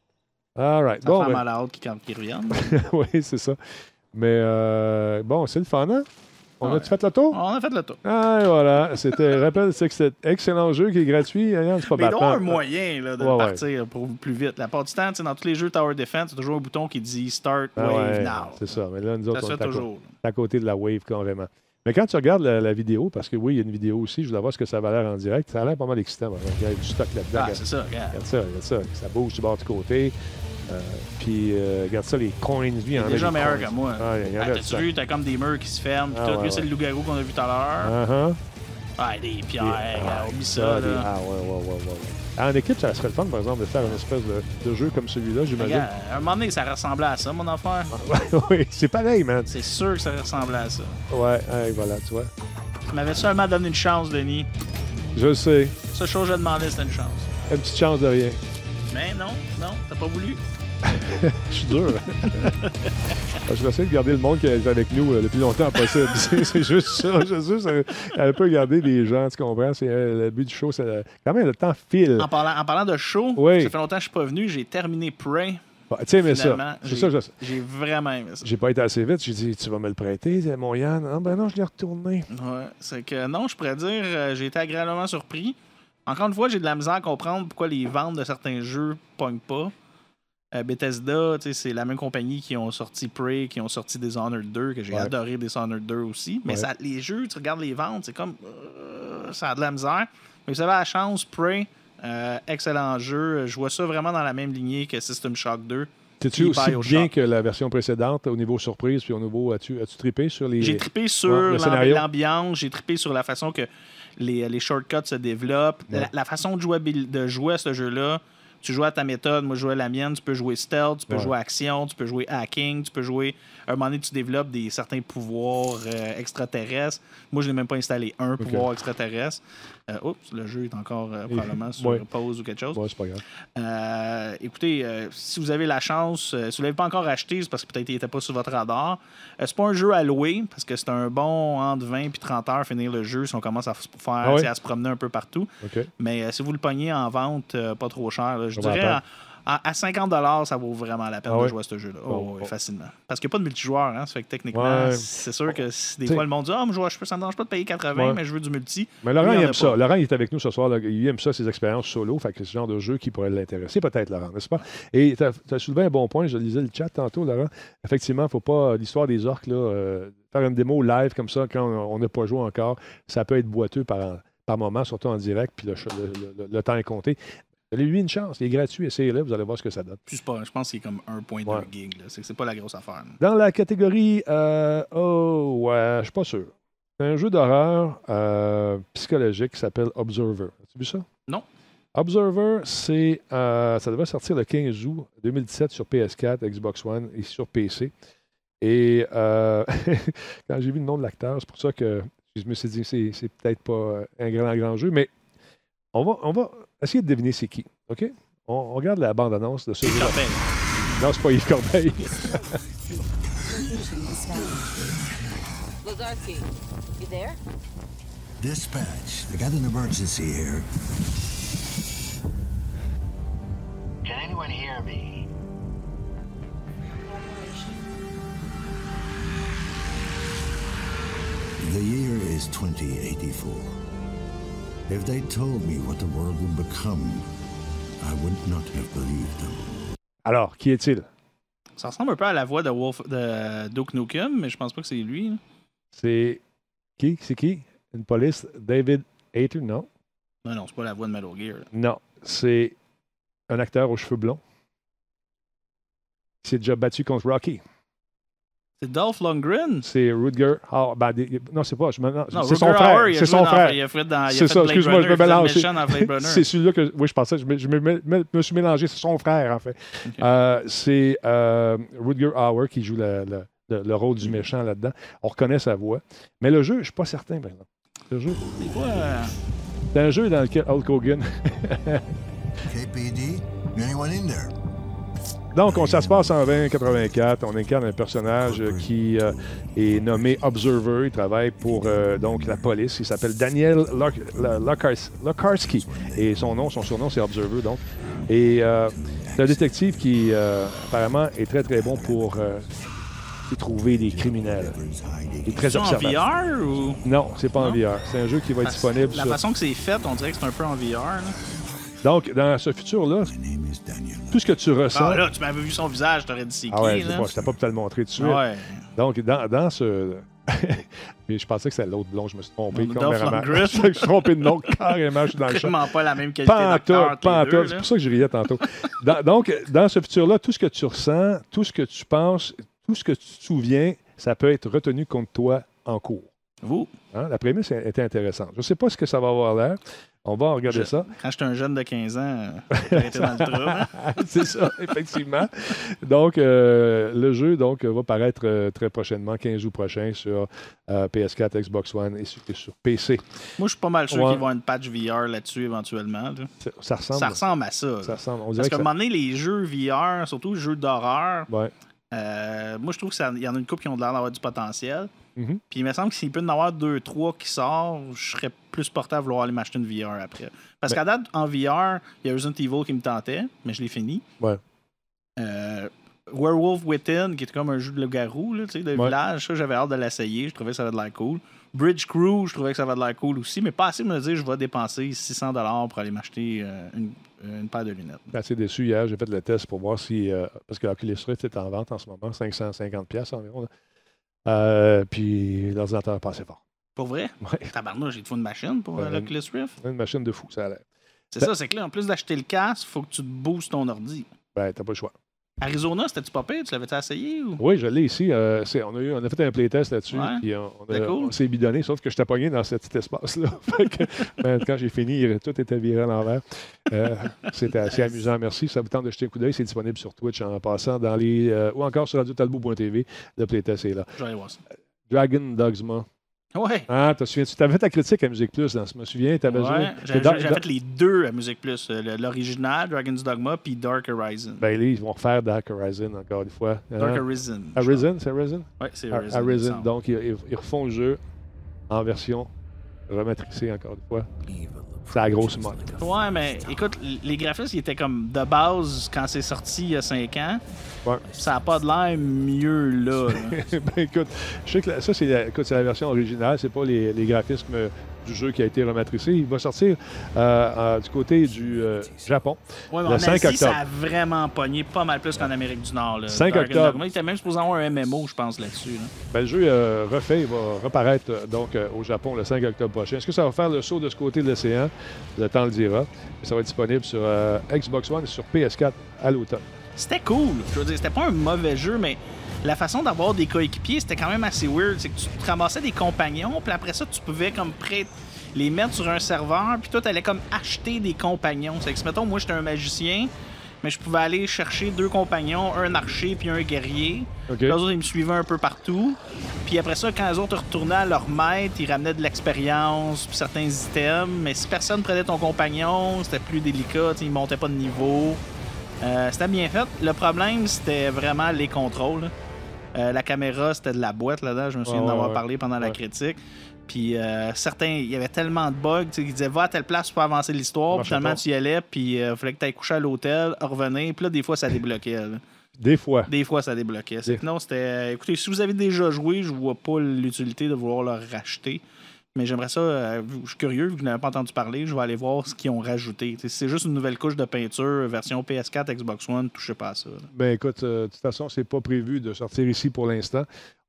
All right. ça Bon, fait ben, mal à hâte quand ils reviennent. oui, c'est ça. Mais euh, bon, c'est le fun, hein? On Ouais. a-tu fait le tour? On a fait le tour. Ah, et voilà. C'était, rappelle, c'est que c'est un excellent jeu qui est gratuit. Regarde, c'est pas Mais il doit y avoir un battant. moyen là, de Ouais, ouais. partir pour plus vite. La part du temps, tu sais, dans tous les jeux Tower Defense, il y a toujours un bouton qui dit Start Ah Wave ouais, Now. c'est ça. Mais là, nous Ça autres, se on fait est à, co- toujours. à côté de la wave, carrément. Mais quand tu regardes la, la vidéo, parce que oui, il y a une vidéo aussi, je voulais voir ce que ça va l'air en direct, ça a l'air pas mal excitant. Vraiment. Il y a du stock là-dedans. Ah, regarde, c'est ça, regarde. regarde ça, regarde ça. Ça bouge du bord du côté. Euh, puis, euh, regarde ça, les coins. Lui, il y en a Déjà des meilleur coins. que moi. Ah, il y en Ah, a du T'as-tu stock. vu, t'as comme des murs qui se ferment. Ah, tout. ouais, Lui, c'est ouais. le loup-garou qu'on a vu tout à l'heure. Uh-huh. Ah, des pierres. Ah, regarde, oublie ça. des- là. ah, ouais, ouais, ouais, ouais, ouais. En équipe, ça serait le fun, par exemple, de faire une espèce de, de jeu comme celui-là, j'imagine. Regarde, à un moment donné, ça ressemblait à ça, mon affaire. oui, c'est pareil, man. C'est sûr que ça ressemblait à ça. Ouais, hey, voilà, tu vois. Tu m'avais seulement donné une chance, Denis. Je le sais. Ça, chose que je demandais, c'était une chance. Une petite chance de rien. Mais non, non, t'as pas voulu. Je suis dur. Je vais essayer de garder le monde qui est avec nous euh, le plus longtemps possible. C'est c'est juste ça. Je suis sûr, ça- un peu garder les gens, tu comprends? C'est euh, le but du show. C'est euh, quand même, le temps file. En parlant, en parlant de show, Oui. ça fait longtemps que je suis pas venu. J'ai terminé Prey. Bah, tu sais, mais Finalement, ça. C'est j'ai- ça, je sais. J'ai vraiment aimé ça. J'ai pas été assez vite. J'ai dit, tu vas me le prêter, mon Yann? Ah, ben non, je l'ai retourné. Ouais, c'est que non, je pourrais dire, euh, j'ai été agréablement surpris. Encore une fois, j'ai de la misère à comprendre pourquoi les ventes de certains jeux pognent pas. Euh, Bethesda, tu sais, c'est la même compagnie qui ont sorti Prey, qui ont sorti Dishonored deux, que j'ai Ouais. adoré Dishonored deux aussi. Mais Ouais. ça, les jeux, tu regardes les ventes, c'est comme. euh, ça a de la misère. Mais vous avez la chance, Prey, euh, excellent jeu. Je vois ça vraiment dans la même lignée que System Shock deux. T'es-tu Puis aussi Bioshock. bien que la version précédente au niveau surprise, puis au niveau. As-tu as-tu trippé sur les. J'ai trippé sur Ouais, le l'ambi- scénario. l'ambiance, j'ai trippé sur la façon que les, les shortcuts se développent, Ouais. la, la façon de jouer, de jouer à ce jeu-là. Tu joues à ta méthode, moi je jouais à la mienne. Tu peux jouer stealth, tu peux Ouais. jouer action, tu peux jouer hacking, tu peux jouer. À un moment donné, tu développes des certains pouvoirs euh, extraterrestres. Moi, je n'ai même pas installé un pouvoir extraterrestre. Euh, oups, le jeu est encore euh, Et- probablement sur ouais. pause ou quelque chose. Ouais, c'est pas grave. Euh, écoutez, euh, si vous avez la chance, euh, si vous ne l'avez pas encore acheté, c'est parce que peut-être il n'était pas sur votre radar. Euh, c'est pas un jeu à louer, parce que c'est un bon entre vingt et trente heures finir le jeu si on commence à, se faire, Ah ouais? tu sais, à se promener un peu partout. OK. Mais euh, si vous le pognez en vente, euh, pas trop cher, là, je Ça va dirais la à, à- à cinquante dollars, ça vaut vraiment la peine Ah ouais? de jouer à ce jeu-là. Bon, Oh, oui, bon. facilement. Parce qu'il n'y a pas de multijoueur, hein, ça fait que techniquement, Ouais. c'est sûr que si des T'sais- fois le monde dit Ah, mais je vois- je peux- ça ne me dérange pas de payer quatre-vingts, Ouais. mais je veux du multi. Mais Laurent, Lui, il en aime a ça. pas. Laurent, il est avec nous ce soir. là. Il aime ça, ses expériences solo. Fait que c'est ce genre de jeu qui pourrait l'intéresser, peut-être, Laurent, n'est-ce pas? Et tu as soulevé un bon point. Je lisais le chat tantôt, Laurent. Effectivement, il ne faut pas. L'histoire des orques, là, euh, faire une démo live comme ça, quand on n'a pas joué encore, ça peut être boiteux par, par moment, surtout en direct, puis le, le- le- le temps est compté. Donnez-lui une chance. Il est gratuit. Essayez-le. Vous allez voir ce que ça donne. Puis c'est pas- je pense qu'il est comme un virgule deux Ouais. gig. là. C'est que c'est pas la grosse affaire. là. Dans la catégorie. euh, oh, ouais, je suis pas sûr. C'est un jeu d'horreur euh, psychologique qui s'appelle Observer. As-tu vu ça? Non. Observer, c'est, euh, ça devait sortir le quinze août deux mille dix-sept sur P S quatre, Xbox One et sur P C. Et euh, quand j'ai vu le nom de l'acteur, c'est pour ça que je me suis dit c'est, c'est peut-être pas un grand, grand jeu, mais on va, on va essayer de deviner c'est qui. OK? On, on regarde la bande-annonce de ce jeu. Corbeil. Non, c'est pas Yves Corbeil. Lazarski, you there? Dispatch. I got an emergency here. Can anyone hear me? The year is twenty eighty-four. If they told me what the world would become, I would not have believed them. Alors, qui est-il? Ça ressemble un peu à la voix de, Wolf, de Duke Nukem, mais je pense pas que c'est lui. là. C'est qui? C'est qui? Une police? David Hayter? Non. Non, non, c'est pas la voix de Metal Gear. là. Non. C'est un acteur aux cheveux blonds. Il s'est déjà battu contre Rocky. C'est Dolph Lundgren? C'est Rutger Hauer. Ben, des- non, c'est pas. Je me- non, Non, c'est son Rutger frère. Hauer, il a C'est joué son dans- frère. il a fait dans- il a C'est fait ça, Blade excuse-moi, je me Runner, il faisait le mélange. méchant dans Blade Runner. C'est celui-là que. Oui, je pensais. Je me, je me- me- me suis mélangé. C'est son frère, en fait. Ok. Euh, c'est euh, Rutger Hauer qui joue la- la- le, le rôle du méchant là-dedans. On reconnaît sa voix. Mais le jeu, je ne suis pas certain, par exemple. Le jeu. C'est quoi? euh, C'est un jeu dans lequel Hulk Hogan. K P D? Anyone in there? Donc, on, ça se passe en vingt quatre-vingt-quatre. On incarne un personnage euh, qui euh, est nommé Observer. Il travaille pour euh, donc la police. Il s'appelle Daniel Lok- Lokars- Lokarski. Et son nom, son surnom, c'est Observer. Donc. Et euh, c'est un détective qui, euh, apparemment, est très, très bon pour euh, trouver des criminels. Il est très C'est en observateur. V R ou. Non, c'est pas en Non? V R. C'est un jeu qui va être Parce- disponible La sur... façon que c'est fait, on dirait que c'est un peu en V R. Là. Donc, dans ce futur-là, tout ce que tu ressens... Ah là, tu m'avais vu son visage, t'aurais dit c'est Ah qui, ouais, je sais là? pas, je t'ai pas pu te le montrer tout de suite. Ouais. Donc, dans, dans ce... Mais je pensais que c'était l'autre blond, je me suis trompé. Non, Comme Dolph vraiment. Lundgren. Je me suis trompé de nom, carrément, je suis dans le champ. Vraiment pas la même qualité Pas en d'acteur tout, que pas en les tout. deux, C'est là. pour ça que je riais tantôt. Dans- donc, dans ce futur-là, tout ce que tu ressens, tout ce que tu penses, tout ce que tu te souviens, ça peut être retenu contre toi en cours. Vous, Hein? La prémisse était intéressante. Je ne sais pas ce que ça va avoir l'air. On va regarder Je- ça. quand j'étais un jeune de quinze ans, j'aurais été dans le trouble. hein. C'est ça, effectivement. Donc, euh, le jeu donc, va paraître euh, très prochainement, quinze août prochain, sur euh, P S quatre, Xbox One et sur, et sur P C. Moi, je suis pas mal sûr Ouais. qu'il va y avoir une patch V R là-dessus éventuellement. là. Ça, ça ressemble. Ça ressemble à ça. là. Ça ressemble. On Parce dirait qu'à que un ça... moment donné, les jeux V R, surtout les jeux d'horreur, Ouais. euh, moi, je trouve qu'il y en a une couple qui ont l'air d'avoir du potentiel. Mhm. Puis il me semble que s'il peut y en avoir deux, trois qui sortent, je serais plus porté à vouloir aller m'acheter une V R après. Parce Ben- qu'à date, en V R, il y a Resident Evil qui me tentait, mais je l'ai fini. Ouais. Euh, Werewolf Within, qui était comme un jeu de loup-garou, là, tu sais, de Ouais. village, ça, j'avais hâte de l'essayer. Je trouvais que ça avait de l'air cool. Bridge Crew, je trouvais que ça avait de l'air cool aussi, mais pas assez de me dire je vais dépenser six cents dollars pour aller m'acheter euh, une, une paire de lunettes. Je suis assez déçu hier. J'ai fait le test pour voir si. euh, parce que Oculus Rift est en vente en ce moment, cinq cent cinquante dollars environ. là. Euh, puis l'ordinateur n'est pas assez fort. Pour vrai? Ouais. Tabarnouche, j'ai te faut une machine pour Ouais, euh, l'Oculus Rift? Une machine de fou, ça a l'air. C'est Ben- ça, c'est que là, en plus d'acheter le casque, il faut que tu te boostes ton ordi. Ben, t'as pas le choix. Arizona, c'était-tu pas pire? Tu l'avais-tu essayé? Ou... Oui, je l'ai ici. Euh, c'est- on, a eu, on a fait un playtest là-dessus. Ouais. Puis on, on a- C'était cool. on s'est bidonné, sauf que je t'ai pogné dans ce petit espace-là. Fait que, ben, quand j'ai fini, tout était viré à l'envers. Euh, C'était assez amusant, merci. Ça vous tente de jeter un coup d'œil, c'est disponible sur Twitch en passant dans les. euh, ou encore sur radio talbot point t v. Le playtest est là. Je vais aller voir ça. Dragon Dogma. Ouais. Ah, te souviens-tu? Tu avais fait ta critique à Musique Plus, dans ce- je me souviens. T'avais joué. Ouais. J'ai Dans- j'ai dans- fait les deux à Musique Plus. euh, le- L'original, Dragon's Dogma, puis Dark Horizon. Ben, là, ils vont refaire Dark Horizon encore une fois. Dark Hein? Horizon. Arisen, c'est Arisen? Oui, c'est Ar- Horizon. il me Arisen. semble. Donc, ils, ils- ils refont le jeu en version rematricée encore une fois. C'est la grosse mode. Ouais, mais écoute, les graphismes, ils étaient comme de base quand c'est sorti il y a cinq ans. Ouais. Ça n'a pas de l'air mieux là. là. Ben, écoute, je sais que la- ça, c'est la, écoute, c'est la version originale, c'est pas les, les graphismes euh, du jeu qui a été rematricé. Il va sortir euh, euh, du côté du euh, Japon. Ouais, mais Le en cinq Asie, ça octobre. a vraiment pogné pas mal plus qu'en Amérique du Nord. Là. cinq Dragon's octobre. Dogma, il était même supposé avoir un M M O, je pense, là-dessus. là. Ben, le jeu euh, refait, il va reparaître euh, donc euh, au Japon le cinq octobre prochain. Est-ce que ça va faire le saut de ce côté de l'océan? Le temps le dira. Ça va être disponible sur euh, Xbox One et sur P S quatre à l'automne. C'était cool. Je veux dire, c'était pas un mauvais jeu, mais la façon d'avoir des coéquipiers, c'était quand même assez weird. C'est que tu te ramassais des compagnons, puis après ça, tu pouvais comme prêt les mettre sur un serveur, puis toi, t'allais comme acheter des compagnons. C'est que, si, mettons, moi, j'étais un magicien, mais je pouvais aller chercher deux compagnons, un archer puis un guerrier. OK. Les autres, ils me suivaient un peu partout. Puis après ça, quand les autres retournaient à leur maître, ils ramenaient de l'expérience puis certains items. Mais si personne prenait ton compagnon, c'était plus délicat, tu sais, ils montaient pas de niveau. Euh, c'était bien fait. Le problème, c'était vraiment les contrôles. Euh, la caméra, c'était de la boîte là-dedans. Je me souviens Ouais, d'en avoir ouais, parlé pendant la ouais. critique. Puis euh, certains, il y avait tellement de bugs. tu sais, Ils disaient va à telle place pour avancer l'histoire. Puis marchait finalement, pas. tu y allais. Puis il fallait que tu ailles coucher à l'hôtel, revenir. Puis là, des fois, ça débloquait. là. Des fois. Des fois, ça débloquait. C'est Des- que non, c'était. Écoutez, si vous avez déjà joué, je vois pas l'utilité de vouloir le racheter. Mais j'aimerais ça. euh, vu- je suis curieux, vu que vous n'avez pas entendu parler, je vais aller voir ce qu'ils ont rajouté. T'sais, si c'est juste une nouvelle couche de peinture, version P S quatre, Xbox One, touchez pas à ça. là. Ben écoute, euh, de toute façon, c'est pas prévu de sortir ici pour l'instant.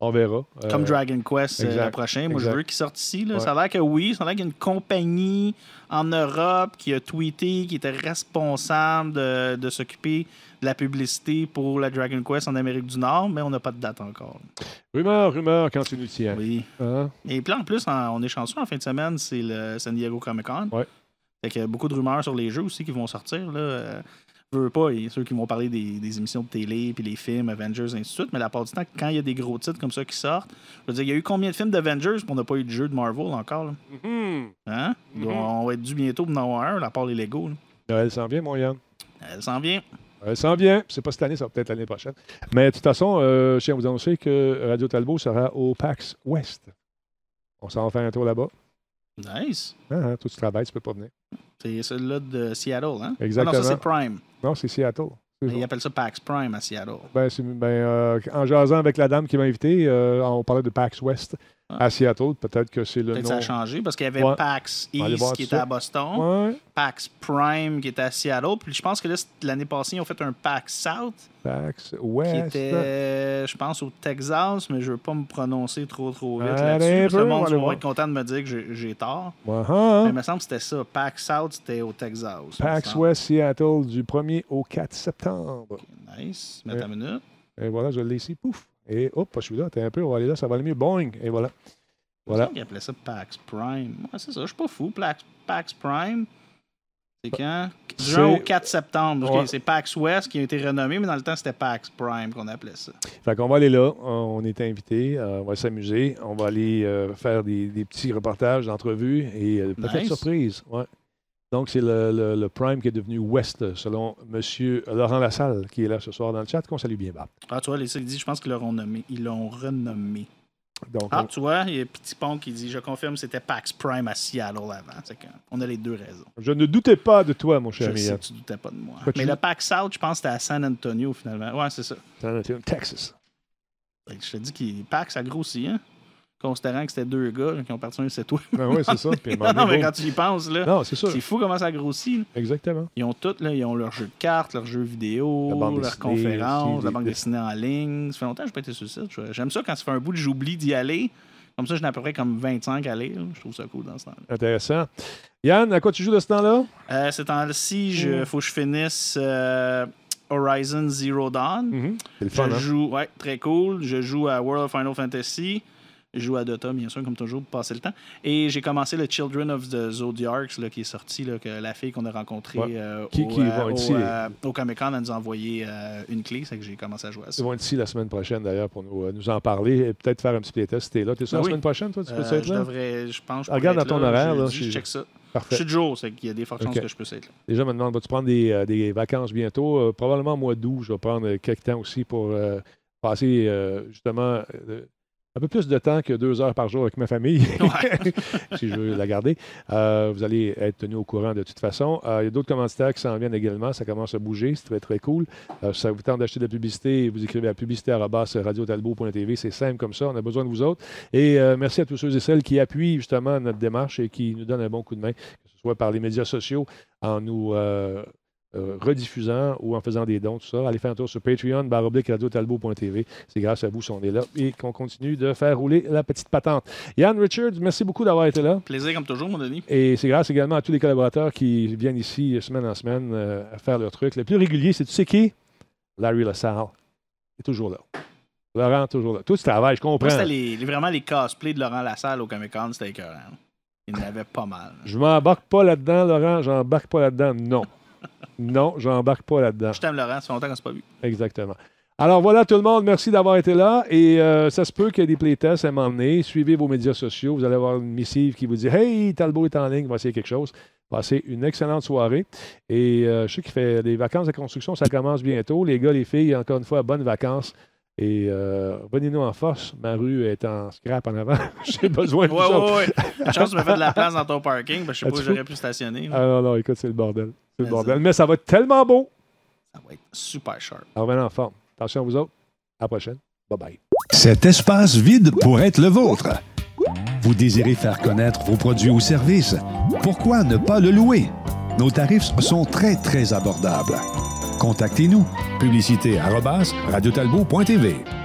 On verra. Comme Euh, Dragon Quest euh, exact, le prochain. Moi, exact. je veux qu'il sorte ici. Là. Ouais. Ça a l'air que oui. Ça a l'air qu'il y a une compagnie en Europe qui a tweeté, qui était responsable de, de s'occuper de la publicité pour la Dragon Quest en Amérique du Nord, mais on n'a pas de date encore. Rumeur, rumeur, quand tu nous tiens. Oui. Hein? Et puis là, en plus, en- on est chanceux en fin de semaine, c'est le San Diego Comic-Con. Ouais. Fait qu'il y a beaucoup de rumeurs sur les jeux aussi qui vont sortir. Là. Euh, je veux pas, il y a ceux qui vont parler des, des émissions de télé, puis les films, Avengers, et ainsi de suite, mais la part du temps, quand il y a des gros titres comme ça qui sortent, je veux dire, il y a eu combien de films d'Avengers, puis on n'a pas eu de jeu de Marvel encore? Là? Mhm. Hein? Mhm. On va être dû bientôt pour en avoir un, à part les Lego. là. Noël s'en vient, mon Yann. Elle s'en vient. Elle s'en vient. C'est pas cette année, ça va peut-être l'année prochaine. Mais de toute façon, euh, je tiens à vous annoncer que Radio Talbot sera au PAX West. On s'en va faire un tour là-bas. Nice. Hein, hein, toi, tu travailles, tu peux pas venir. C'est celui-là de Seattle, hein? Exactement. Ah non, ça, c'est Prime. Non, c'est Seattle. C'est ça. Ils appellent ça PAX Prime à Seattle. Ben, c'est- ben, euh, en jasant avec la dame qui m'a invité, euh, on parlait de PAX West Ah. à Seattle. Peut-être que c'est le Peut-être nom. que ça a changé parce qu'il y avait Ouais. PAX On va aller voir East qui tout était ça. à Boston, Ouais, PAX Prime qui était à Seattle, puis je pense que là, c'est- l'année passée, ils ont fait un PAX South PAX qui West. était, je pense, au Texas, mais je veux pas me prononcer trop trop vite Allez, là-dessus. parce que peu, Le monde on va aller va voir. être content de me dire que j'ai, j'ai tort. Ouais, hein. Mais il me semble que c'était ça. PAX South, c'était au Texas. il me PAX semble. West Seattle du premier au quatre septembre. Nice. Mets Ouais. ta minute. Et voilà, je l'ai ici. Pouf. Et hop, pas celui-là. T'es un peu, on va aller là, ça va aller mieux. Boing. Et voilà. Voilà. Ils appelaient ça PAX Prime. Ouais, c'est ça, je suis pas fou. PAX, PAX Prime, c'est quand? Du C'est- un au quatre septembre. Ok, Ouais. c'est PAX West qui a été renommé, mais dans le temps, c'était PAX Prime qu'on appelait ça. Fait qu'on va aller là. On est invités. euh, on va s'amuser. On va aller euh, faire des, des petits reportages, d'entrevues et euh, peut-être Nice. surprise. Ouais. Donc, c'est le, le- le Prime qui est devenu West, selon M. Laurent Lassalle, qui est là ce soir dans le chat, qu'on salue bien bas. Ah, tu vois, les dit, je pense qu'ils l'ont nommé. Ils l'ont renommé. Donc, Ah, on- tu vois, il y a Petit Pont qui dit, je confirme, c'était PAX Prime à Seattle avant. C'est que on a les deux raisons. je ne doutais pas de toi, mon cher Je ami. sais que tu doutais pas de moi. Quoi, tu Mais dis? le PAX South, je pense que c'était à San Antonio, finalement. Ouais, c'est ça. Texas. Fait que je te dis que PAX a grossi, hein? Considérant que c'était deux gars là, qui ont parti un c'est toi. Ben oui, c'est ça. Puis, à un non, moment non, mais donné, quand tu y penses, là, bon. Non, c'est sûr. c'est fou comment ça grossit. là. Exactement. Ils ont tout, là, ils ont leur jeu de cartes, leur jeu vidéo, La bande leurs dessinée conférences, aussi, la les- bande dessinée en ligne. Ça fait longtemps que je n'ai pas été sur le site. Je- J'aime ça quand ça fait un bout que j'oublie d'y aller. Comme ça, j'en ai à peu près comme vingt-cinq à aller. là. Je trouve ça cool dans ce temps-là. Intéressant. Yann, à quoi tu joues de ce temps-là? Euh, ce temps-ci, il Mm. faut que je finisse euh, Horizon Zero Dawn. Mhm. C'est le Je fun, hein? joue, ouais, très cool. Je joue à World of Final Fantasy. Je joue à Dota, bien sûr, comme toujours, pour passer le temps. Et j'ai commencé le Children of the Zodiacs, là, qui est sorti, là, que la fille qu'on a rencontrée Ouais. euh, Qui- au, qui euh, va au, ici. euh, au Comic-Con, elle nous a envoyé euh, une clé, c'est que j'ai commencé à jouer à ça. Ils vont être ici la semaine prochaine, d'ailleurs, pour nous, euh, nous en parler et peut-être faire un petit playtest si t'es là. T'es sûr Ah la oui. semaine prochaine, toi? Tu peux Euh, être je là? devrais, je pense, je Ah, regarde pourrais dans être ton horaire, là, jeudi, je- je check ça. Je Parfait. suis de jour, c'est qu'il y a des fortes chances Ok. que je puisse être là. Les gens me demandent, vas-tu prendre des, euh, des vacances bientôt? Euh, probablement au mois d'août. Je vais prendre euh, quelques temps aussi pour euh, passer euh, justement euh, un peu plus de temps que deux heures par jour avec ma famille, Ouais. si je veux la garder. Euh, vous allez être tenu au courant de toute façon. Euh, il y a d'autres commanditaires qui s'en viennent également. Ça commence à bouger. C'est très, très cool. Euh, si ça vous tente d'acheter de la publicité, vous écrivez à publicité arobase radio talbot point t v. C'est simple comme ça. On a besoin de vous autres. Et euh, merci à tous ceux et celles qui appuient justement notre démarche et qui nous donnent un bon coup de main, que ce soit par les médias sociaux, en nous euh, euh, rediffusant ou en faisant des dons, tout ça. Allez faire un tour sur Patreon, barre oblique radio talbot point t v. C'est grâce à vous si on est là et qu'on continue de faire rouler la petite patente. Yann Richards, merci beaucoup d'avoir été là. Plaisir comme toujours, mon Denis. Et c'est grâce également à tous les collaborateurs qui viennent ici semaine en semaine euh, à faire leur truc. Le plus régulier, c'est tu sais qui? Larry LaSalle. Il est toujours là. Laurent, toujours là. Tout ce travail, je comprends. Moi, c'était les, les- vraiment les cosplays de Laurent Lassalle au Comic-Con, c'était écœurant. Il y en avait pas mal. Je m'embarque pas là-dedans, Laurent. J'embarque pas là-dedans. Non. Non, j'embarque pas là-dedans. Je t'aime, Laurent, ça fait longtemps qu'on s'est pas vu. Exactement. Alors voilà tout le monde, merci d'avoir été là. Et euh, ça se peut qu'il y ait des playtests à un moment donné. Suivez vos médias sociaux. Vous allez avoir une missive qui vous dit « Hey, Talbot est en ligne, on va essayer quelque chose ». Passez une excellente soirée. Et euh, je sais qu'il fait des vacances de construction, ça commence bientôt. Les gars, les filles, encore une fois, bonnes vacances. Et euh, venez-nous en force. Ma rue est en scrap en avant. J'ai besoin de Ouais, vous autres. ouais, ouais. Une chance, tu m'as fait de la place dans ton parking, parce que je sais pas où As-tu j'aurais fou? pu stationner. là. Ah non, non, écoute, c'est le bordel. C'est le Mais bordel. ça- Mais ça va être tellement beau. Ça va être super sharp. Alors, venez en forme. Attention à vous autres. À la prochaine. Bye-bye. Cet espace vide pourrait être le vôtre. Vous désirez faire connaître vos produits ou services? Pourquoi ne pas le louer? Nos tarifs sont très, très abordables. Contactez-nous. Publicité arobase radio talbot point t v.